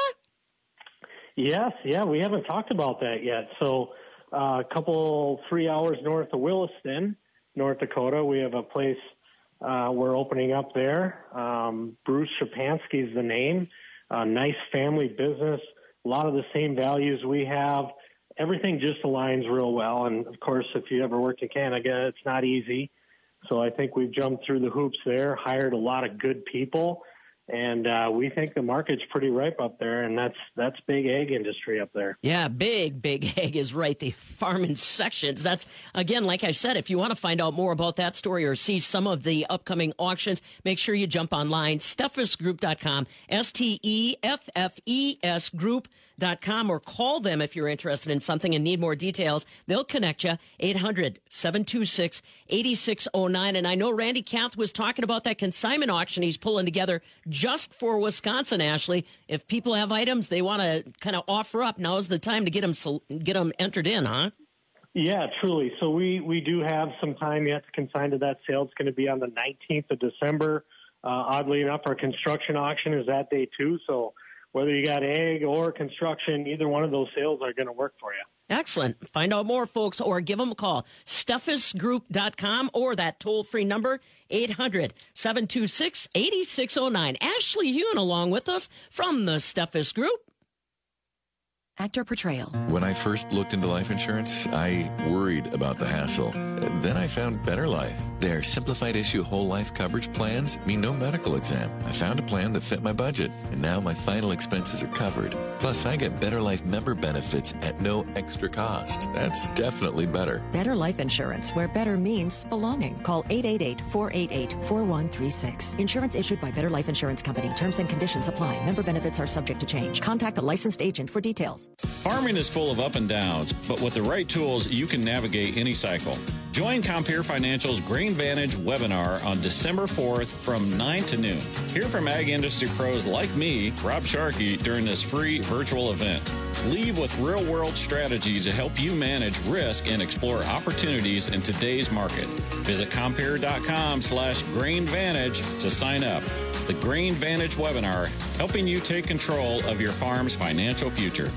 Yes, yeah, we haven't talked about that yet. So Uh, a couple, three hours north of Williston, North Dakota. We have a place uh, we're opening up there. Um, Bruce Shapansky is the name. Uh, nice family business. A lot of the same values we have. Everything just aligns real well. And, of course, if you ever worked in Canada, it's not easy. So I think we've jumped through the hoops there, hired a lot of good people. And uh, we think the market's pretty ripe up there, and that's that's big ag industry up there. Yeah, big, big ag is right. The farming sections. That's, again, like I said, if you want to find out more about that story or see some of the upcoming auctions, make sure you jump online, Steffes Group dot com, S T E F F E S Group dot com, or call them if you're interested in something and need more details. They'll connect you, eight hundred, seven two six, eight six zero nine. And I know Randy Kath was talking about that consignment auction he's pulling together just for Wisconsin, Ashley. If people have items they want to kind of offer up, now's the time to get them, get them entered in, huh? Yeah, truly. So we, we do have some time yet to consign to that sale. It's going to be on the nineteenth of December. Uh, oddly enough, our construction auction is that day too. So whether you got ag or construction, either one of those sales are going to work for you. Excellent. Find out more, folks, or give them a call. Steffes Group dot com or that toll-free number, eight hundred, seven two six, eight six zero nine. Ashley Hewen along with us from the Steffes Group. Actor portrayal. When I first looked into life insurance, I worried about the hassle. Then I found Better Life. Their simplified issue whole life coverage plans mean no medical exam. I found a plan that fit my budget, and now my final expenses are covered. Plus, I get Better Life member benefits at no extra cost. That's definitely better. Better Life Insurance, where better means belonging. Call eight eight eight, four eight eight, four one three six. Insurance issued by Better Life Insurance Company. Terms and conditions apply. Member benefits are subject to change. Contact a licensed agent for details. Farming is full of up and downs, but with the right tools, you can navigate any cycle. Join Compeer Financial's Grain Vantage webinar on December fourth from nine to noon. Hear from ag industry pros like me, Rob Sharkey, during this free virtual event. Leave with real-world strategies to help you manage risk and explore opportunities in today's market. Visit Compeer.com slash Grain Vantage to sign up. The Grain Vantage webinar, helping you take control of your farm's financial future.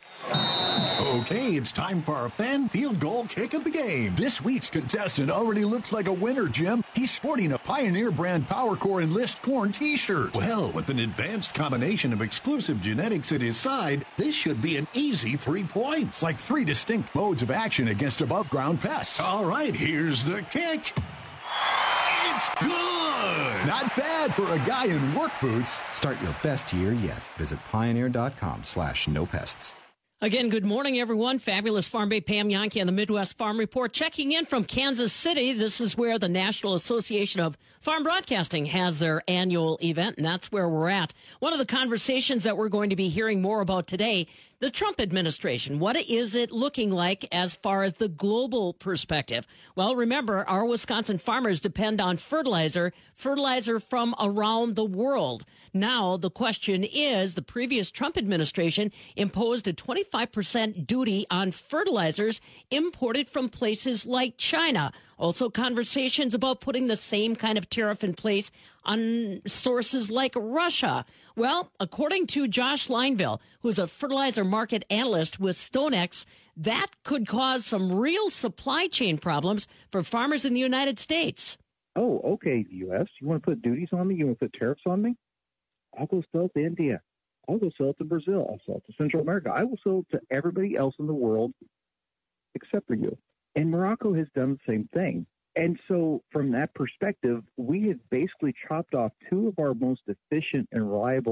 Okay, it's time for our fan field goal kick of the game. This week's contestant already looks like a winner, Jim. He's sporting a Pioneer brand PowerCore Enlist Corn t-shirt. Well, with an advanced combination of exclusive genetics at his side, this should be an easy three points, like three distinct modes of action against above-ground pests. All right, here's the kick. It's good! Not bad for a guy in work boots. Start your best year yet. Visit Pioneer.com slash no pests. Again, good morning, everyone. Fabulous Farm Bay Pam Yankee on the Midwest Farm Report. Checking in from Kansas City. This is where the National Association of Farm Broadcasting has their annual event, and that's where we're at. One of the conversations that we're going to be hearing more about today, the Trump administration. What is it looking like as far as the global perspective? Well, remember, our Wisconsin farmers depend on fertilizer, fertilizer from around the world. Now, the question is, the previous Trump administration imposed a twenty-five percent duty on fertilizers imported from places like China. Also, conversations about putting the same kind of tariff in place on sources like Russia. Well, according to Josh Lineville, who's a fertilizer market analyst with StoneX, that could cause some real supply chain problems for farmers in the United States. Oh, okay, U S. You want to put duties on me? You want to put tariffs on me? I'll go sell it to India. I'll go sell it to Brazil. I'll sell it to Central America. I will sell it to everybody else in the world except for you. And Morocco has done the same thing. And so from that perspective, we have basically chopped off two of our most efficient and reliable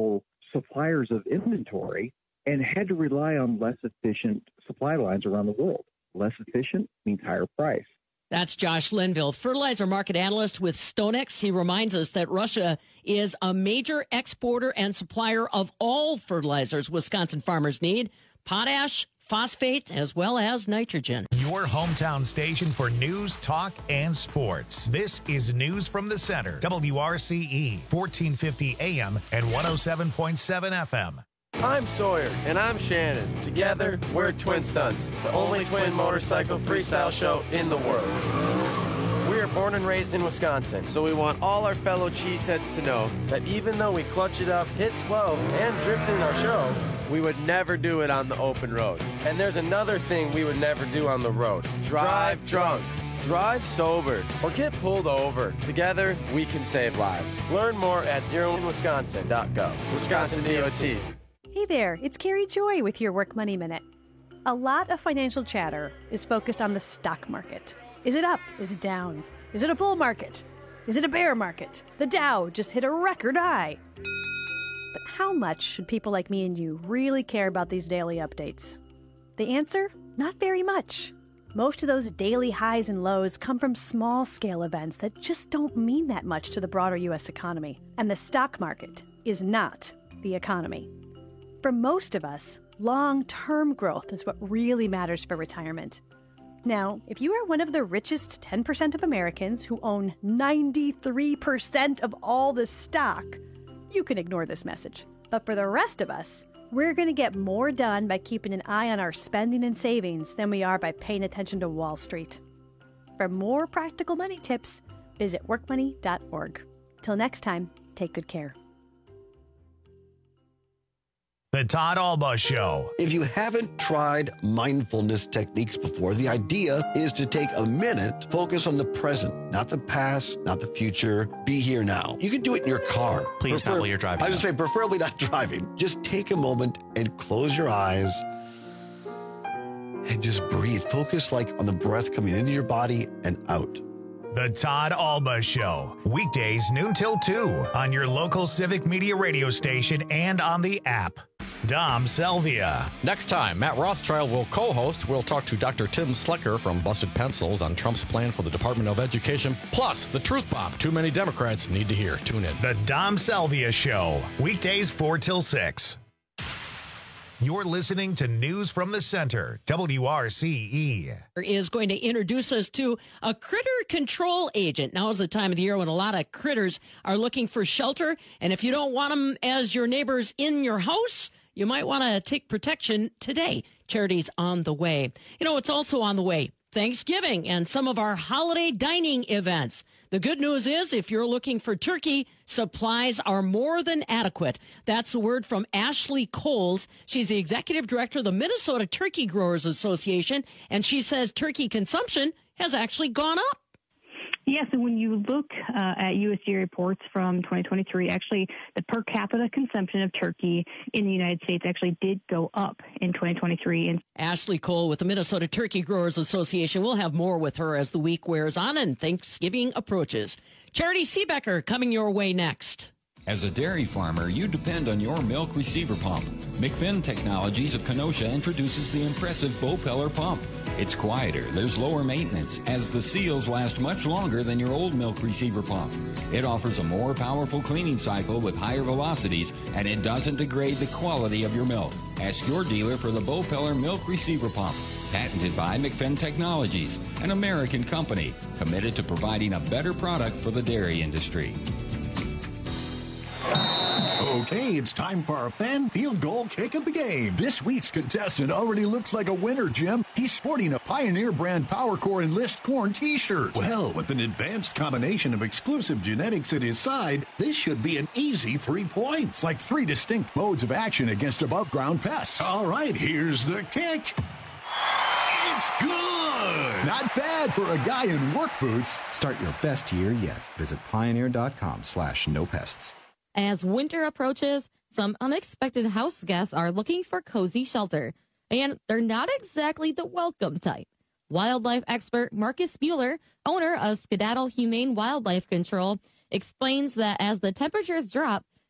suppliers of inventory and had to rely on less efficient supply lines around the world. Less efficient means higher price. That's Josh Linville, fertilizer market analyst with StoneX. He reminds us that Russia is a major exporter and supplier of all fertilizers Wisconsin farmers need: potash, phosphate, as well as nitrogen. Your hometown station for news, talk, and sports. This is News from the Center, W R C E, fourteen fifty A M and one oh seven point seven F M. I'm Sawyer, and I'm Shannon. Together, we're Twin Stunts, the only twin motorcycle freestyle show in the world. We are born and raised in Wisconsin, so we want all our fellow cheeseheads to know that even though we clutch it up, hit twelve, and drift in our show, we would never do it on the open road. And there's another thing we would never do on the road: drive drunk. Drive sober or get pulled over. Together, we can save lives. Learn more at zero in wisconsin dot gov. Wisconsin D O T. Hey there, it's Carrie Joy with your Work Money Minute. A lot of financial chatter is focused on the stock market. Is it up? Is it down? Is it a bull market? Is it a bear market? The Dow just hit a record high. But how much should people like me and you really care about these daily updates? The answer? Not very much. Most of those daily highs and lows come from small-scale events that just don't mean that much to the broader U S economy. And the stock market is not the economy. For most of us, long-term growth is what really matters for retirement. Now, if you are one of the richest ten percent of Americans who own ninety-three percent of all the stock, you can ignore this message. But for the rest of us, we're going to get more done by keeping an eye on our spending and savings than we are by paying attention to Wall Street. For more practical money tips, visit work money dot org. Till next time, take good care. The Todd Alba Show. If you haven't tried mindfulness techniques before, the idea is to take a minute, focus on the present, not the past, not the future. Be here now. You can do it in your car. Please Prefer- not while you're driving. I was going to say, preferably not driving. Just take a moment and close your eyes and just breathe. Focus like on the breath coming into your body and out. The Todd Alba Show. Weekdays noon till two on your local Civic Media radio station and on the app. Dom Selvia. Next time, Matt Rothschild will co-host. We'll talk to Doctor Tim Slecker from Busted Pencils on Trump's plan for the Department of Education, plus the truth bomb too many Democrats need to hear. Tune in. The Dom Selvia Show. Weekdays four till six. You're listening to News from the Center, W R C E. Is going to introduce us to a critter control agent. Now is the time of the year when a lot of critters are looking for shelter. And if you don't want them as your neighbors in your house, you might want to take protection today. Charity's on the way. You know, it's also on the way: Thanksgiving and some of our holiday dining events. The good news is, if you're looking for turkey, supplies are more than adequate. That's the word from Ashley Coles. She's the executive director of the Minnesota Turkey Growers Association, and she says turkey consumption has actually gone up. Yes, and when you look uh, at U S D A reports from twenty twenty-three, actually the per capita consumption of turkey in the United States actually did go up in twenty twenty-three. And Ashley Cole with the Minnesota Turkey Growers Association. We'll have more with her as the week wears on and Thanksgiving approaches. Charity Seebecker coming your way next. As a dairy farmer, you depend on your milk receiver pump. McFinn Technologies of Kenosha introduces the impressive Bopeller pump. It's quieter, there's lower maintenance, as the seals last much longer than your old milk receiver pump. It offers a more powerful cleaning cycle with higher velocities, and it doesn't degrade the quality of your milk. Ask your dealer for the Bopeller milk receiver pump. Patented by McFinn Technologies, an American company committed to providing a better product for the dairy industry. Okay, it's time for our fan field goal kick of the game. This week's contestant already looks like a winner, Jim. He's sporting a Pioneer brand PowerCore Enlist Corn t-shirt. Well, with an advanced combination of exclusive genetics at his side, this should be an easy three points, like three distinct modes of action against above-ground pests. All right, here's the kick. It's good! Not bad for a guy in work boots. Start your best year yet. Visit pioneer.com slash no pests. As winter approaches, some unexpected house guests are looking for cozy shelter, and they're not exactly the welcome type. Wildlife expert Marcus Bueller, owner of Skedaddle Humane Wildlife Control, explains that as the temperatures drop,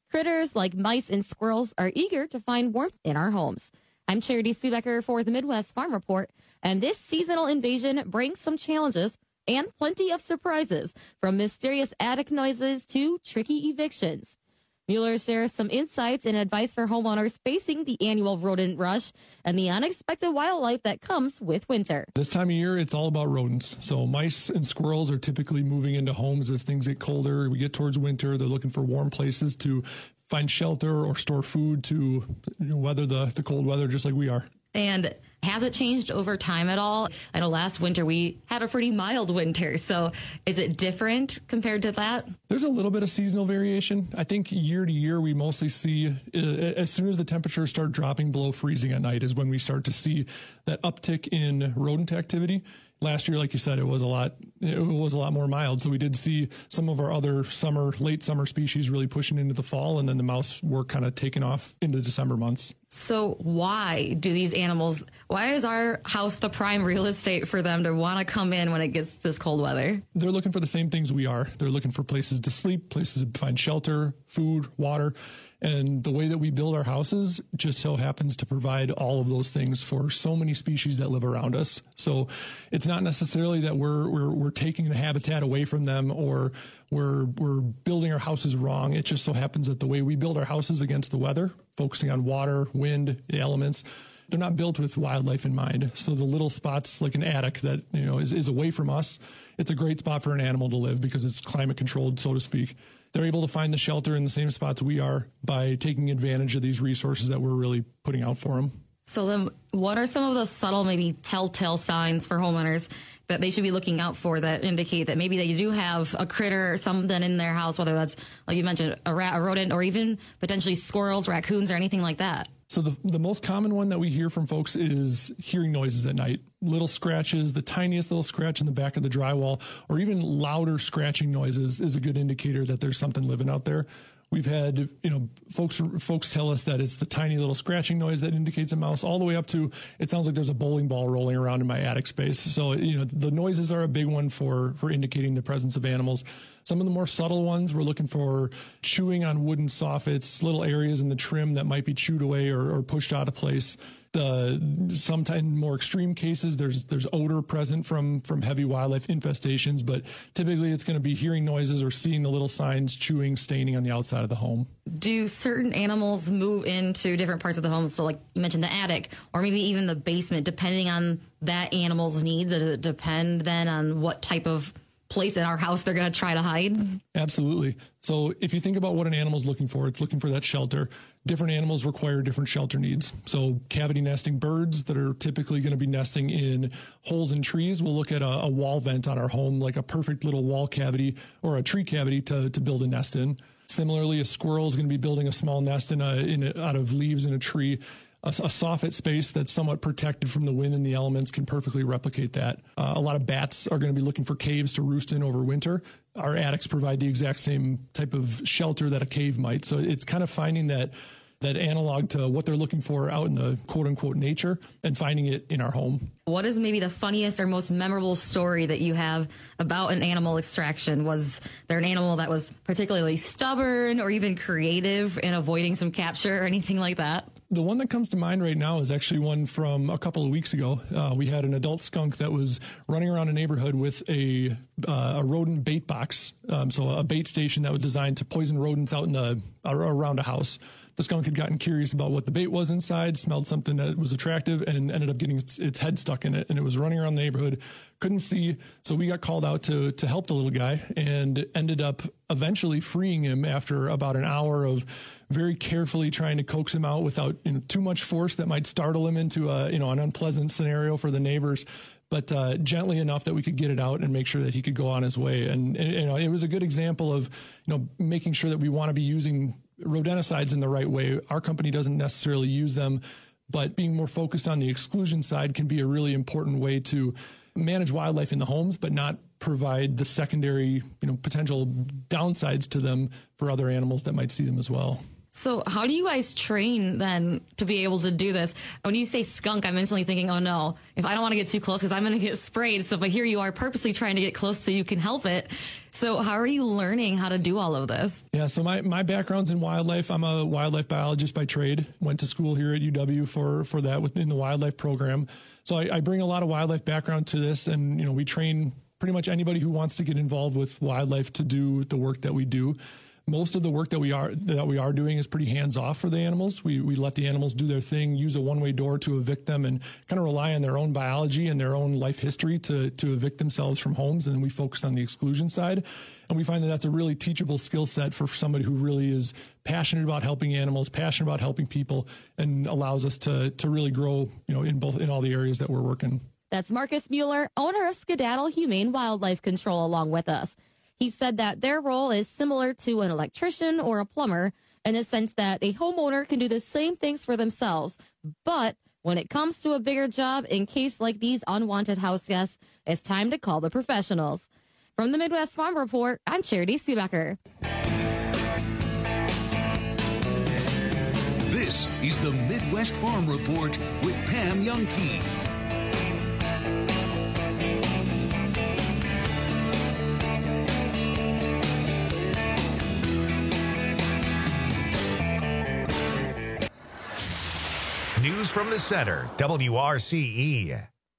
Critters like mice and squirrels are eager to find warmth in our homes. I'm Charity Subecker for the Midwest Farm Report, and this seasonal invasion brings some challenges and plenty of surprises, from mysterious attic noises to tricky evictions. Mueller shares some insights and advice for homeowners facing the annual rodent rush and the unexpected wildlife that comes with winter. This time of year, it's all about rodents. So mice and squirrels are typically moving into homes as things get colder. We get towards winter. They're looking for warm places to find shelter or store food to you know, weather the, the cold weather, just like we are. And has it changed over time at all? I know last winter we had a pretty mild winter. So is it different compared to that? There's a little bit of seasonal variation. I think year to year, we mostly see uh, as soon as the temperatures start dropping below freezing at night is when we start to see that uptick in rodent activity. Last year, like you said, it was a lot. It was a lot more mild. So we did see some of our other summer, late summer species really pushing into the fall, and then the mouse were kind of taking off in the December months. So why do these animals? Why is our house the prime real estate for them to want to come in when it gets this cold weather? They're looking for the same things we are. They're looking for places to sleep, places to find shelter, food, water. And the way that we build our houses just so happens to provide all of those things for so many species that live around us. So it's not necessarily that we're we're, we're taking the habitat away from them or we're we're building our houses wrong. It just so happens that the way we build our houses against the weather, focusing on water, wind, the elements, they're not built with wildlife in mind. So the little spots like an attic that, you know, is, is away from us, it's a great spot for an animal to live because it's climate controlled, so to speak. They're able to find the shelter in the same spots we are by taking advantage of these resources that we're really putting out for them. So then what are some of the subtle, maybe telltale signs for homeowners that they should be looking out for that indicate that maybe they do have a critter or something in their house, whether that's, like you mentioned, a rat, a rodent, or even potentially squirrels, raccoons, or anything like that? So the the most common one that we hear from folks is hearing noises at night. Little scratches, the tiniest little scratch in the back of the drywall, or even louder scratching noises is a good indicator that there's something living out there. We've had, you know, folks folks tell us that it's the tiny little scratching noise that indicates a mouse, all the way up to it sounds like there's a bowling ball rolling around in my attic space. So, you know, the noises are a big one for for indicating the presence of animals. Some of the more subtle ones, we're looking for chewing on wooden soffits, little areas in the trim that might be chewed away or, or pushed out of place. The sometimes more extreme cases, there's there's odor present from from heavy wildlife infestations, but typically it's going to be hearing noises or seeing the little signs, chewing, staining on the outside of the home. Do certain animals move into different parts of the home? So like you mentioned the attic or maybe even the basement, depending on that animal's needs. Does it depend then on what type of place in our house they're going to try to hide? Absolutely. So if you think about what an animal's looking for, it's looking for that shelter. Different animals require different shelter needs. So cavity nesting birds that are typically going to be nesting in holes in trees will look at a, a wall vent on our home, like a perfect little wall cavity or a tree cavity to, to build a nest in. Similarly, a squirrel is going to be building a small nest in a, in a, out of leaves in a tree. A, a soffit space that's somewhat protected from the wind and the elements can perfectly replicate that. Uh, a lot of bats are going to be looking for caves to roost in over winter. Our attics provide the exact same type of shelter that a cave might. So it's kind of finding that that analog to what they're looking for out in the quote unquote nature and finding it in our home. What is maybe the funniest or most memorable story that you have about an animal extraction? Was there an animal that was particularly stubborn or even creative in avoiding some capture or anything like that? The one that comes to mind right now is actually one from a couple of weeks ago. Uh, we had an adult skunk that was running around a neighborhood with a uh, a rodent bait box, um, so a bait station that was designed to poison rodents out in the around a house. The skunk had gotten curious about what the bait was inside, smelled something that was attractive, and ended up getting its, its head stuck in it. And it was running around the neighborhood, couldn't see. So we got called out to to help the little guy and ended up eventually freeing him after about an hour of very carefully trying to coax him out without, you know, too much force that might startle him into a, you know, an unpleasant scenario for the neighbors. But uh, gently enough that we could get it out and make sure that he could go on his way. And, and you know, it was a good example of, you know, making sure that we want to be using rodenticides in the right way. Our company doesn't necessarily use them, but being more focused on the exclusion side can be a really important way to manage wildlife in the homes, but not provide the secondary, you know, potential downsides to them for other animals that might see them as well. So how do you guys train then to be able to do this? When you say skunk, I'm instantly thinking, oh no, if I don't want to get too close because I'm going to get sprayed. So but here you are purposely trying to get close so you can help it. So how are you learning how to do all of this? Yeah, so my, my background's in wildlife. I'm a wildlife biologist by trade. Went to school here at U W for, for that within the wildlife program. So I, I bring a lot of wildlife background to this, and you know we train pretty much anybody who wants to get involved with wildlife to do the work that we do. Most of the work that we are that we are doing is pretty hands off for the animals. We we let the animals do their thing, use a one way door to evict them, and kind of rely on their own biology and their own life history to to evict themselves from homes. And then we focus on the exclusion side, and we find that that's a really teachable skill set for somebody who really is passionate about helping animals, passionate about helping people, and allows us to to really grow, you know, in both in all the areas that we're working. That's Marcus Mueller, owner of Skedaddle Humane Wildlife Control, along with us. He said that their role is similar to an electrician or a plumber in the sense that a homeowner can do the same things for themselves. But when it comes to a bigger job, in case like these unwanted house guests, it's time to call the professionals. From the Midwest Farm Report, I'm Charity Seebecker. This is the Midwest Farm Report with Pam Youngkey. News from the center, W R C E.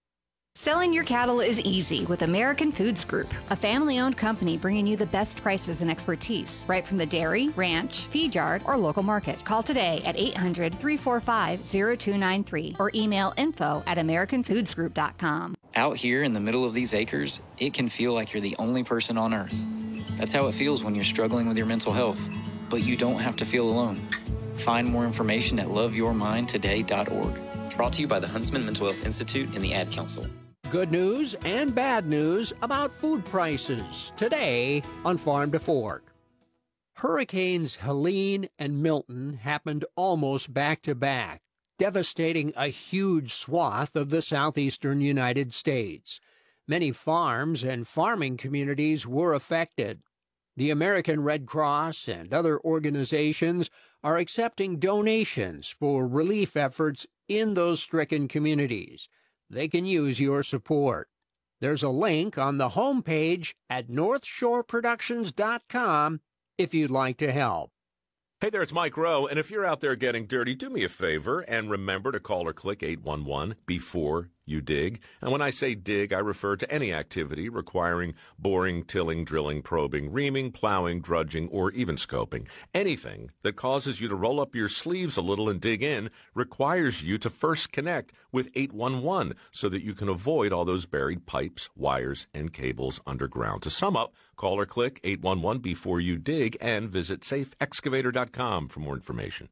Selling your cattle is easy with American Foods Group, a family-owned company bringing you the best prices and expertise right from the dairy, ranch, feed yard, or local market. Call today at eight hundred, three four five, zero two nine three or email info at american foods group dot com. Out here in the middle of these acres, it can feel like you're the only person on earth. That's how it feels when you're struggling with your mental health, but you don't have to feel alone. Find more information at love your mind today dot org. Brought to you by the Huntsman Mental Health Institute and the Ad Council. Good news and bad news about food prices today on Farm to Fork. Hurricanes Helene and Milton happened almost back to back, devastating a huge swath of the southeastern United States. Many farms and farming communities were affected. The American Red Cross and other organizations are accepting donations for relief efforts in those stricken communities. They can use your support. There's a link on the homepage at north shore productions dot com if you'd like to help. Hey there, it's Mike Rowe, and if you're out there getting dirty, do me a favor and remember to call or click eight one one before you dig. And when I say dig, I refer to any activity requiring boring, tilling, drilling, probing, reaming, plowing, drudging, or even scoping. Anything that causes you to roll up your sleeves a little and dig in requires you to first connect with eight one one so that you can avoid all those buried pipes, wires, and cables underground. To sum up, call or click eight one one before you dig and visit safe excavator dot com for more information.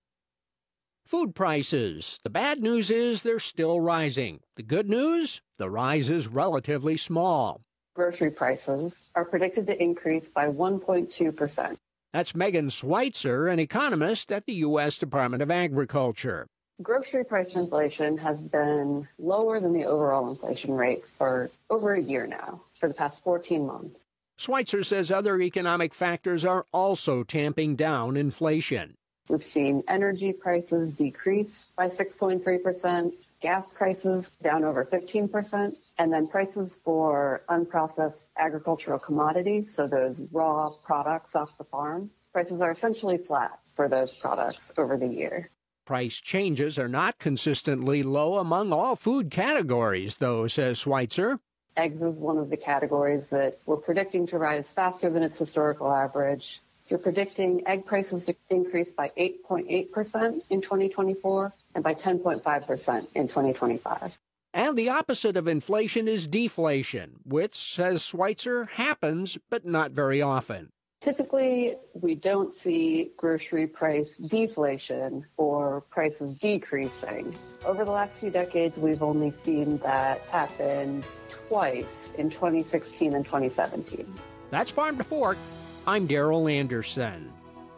Food prices. The bad news is they're still rising. The good news? The rise is relatively small. Grocery prices are predicted to increase by one point two percent. That's Megan Schweitzer, an economist at the U S Department of Agriculture. Grocery price inflation has been lower than the overall inflation rate for over a year now, for the past fourteen months. Schweitzer says other economic factors are also tamping down inflation. We've seen energy prices decrease by six point three percent, gas prices down over fifteen percent, and then prices for unprocessed agricultural commodities, so those raw products off the farm, prices are essentially flat for those products over the year. Price changes are not consistently low among all food categories, though, says Schweitzer. Eggs is one of the categories that we're predicting to rise faster than its historical average. You're predicting egg prices to increase by eight point eight percent in twenty twenty-four and by ten point five percent in twenty twenty-five. And the opposite of inflation is deflation, which, says Schweitzer, happens, but not very often. Typically, we don't see grocery price deflation or prices decreasing. Over the last few decades, we've only seen that happen twice in twenty sixteen and twenty seventeen. That's Farm to Fork. I'm Daryl Anderson.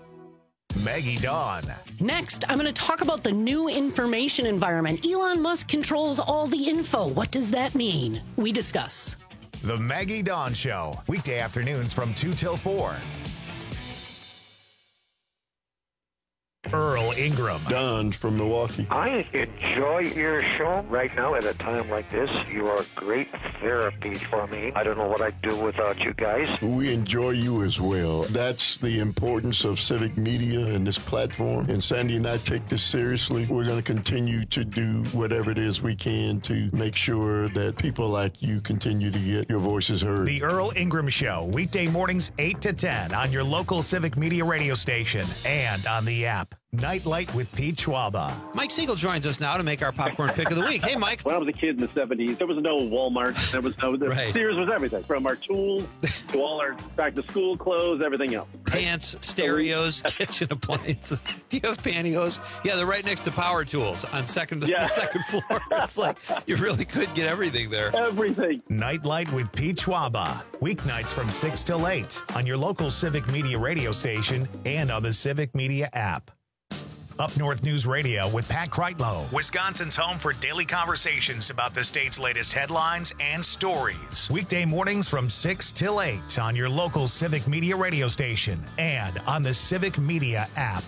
Maggie Dawn. Next, I'm going to talk about the new information environment. Elon Musk controls all the info. What does that mean? We discuss. The Maggie Dawn Show, weekday afternoons from two till four. Ingram. Don from Milwaukee. I enjoy your show right now at a time like this. You are great therapy for me. I don't know what I'd do without you guys. We enjoy you as well. That's the importance of civic media and this platform. And Sandy and I take this seriously. We're going to continue to do whatever it is we can to make sure that people like you continue to get your voices heard. The Earl Ingram Show, weekday mornings eight to ten on your local civic media radio station and on the app. Nightlight with Pete Schwaba. Mike Siegel joins us now to make our popcorn pick of the week. Hey, Mike. When I was a kid in the seventies, there was no Walmart. There was no, the right. Sears was everything, from our tools to all our back-to-school clothes, everything else. Pants, stereos, kitchen appliances. Do you have pantyhose? Yeah, they're right next to power tools on second, Yeah. the second floor. It's like you really could get everything there. Everything. Nightlight with Pete Schwaba. Weeknights from six till eight on your local civic media radio station and on the Civic Media app. Up North News Radio with Pat Kreitlow, Wisconsin's home for daily conversations about the state's latest headlines and stories. Weekday mornings from six till eight on your local Civic Media radio station and on the Civic Media app.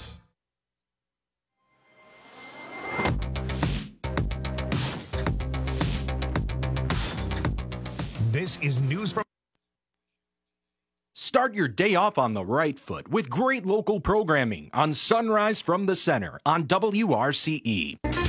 This is news from... Start your day off on the right foot with great local programming on Sunrise from the Center on W R C E.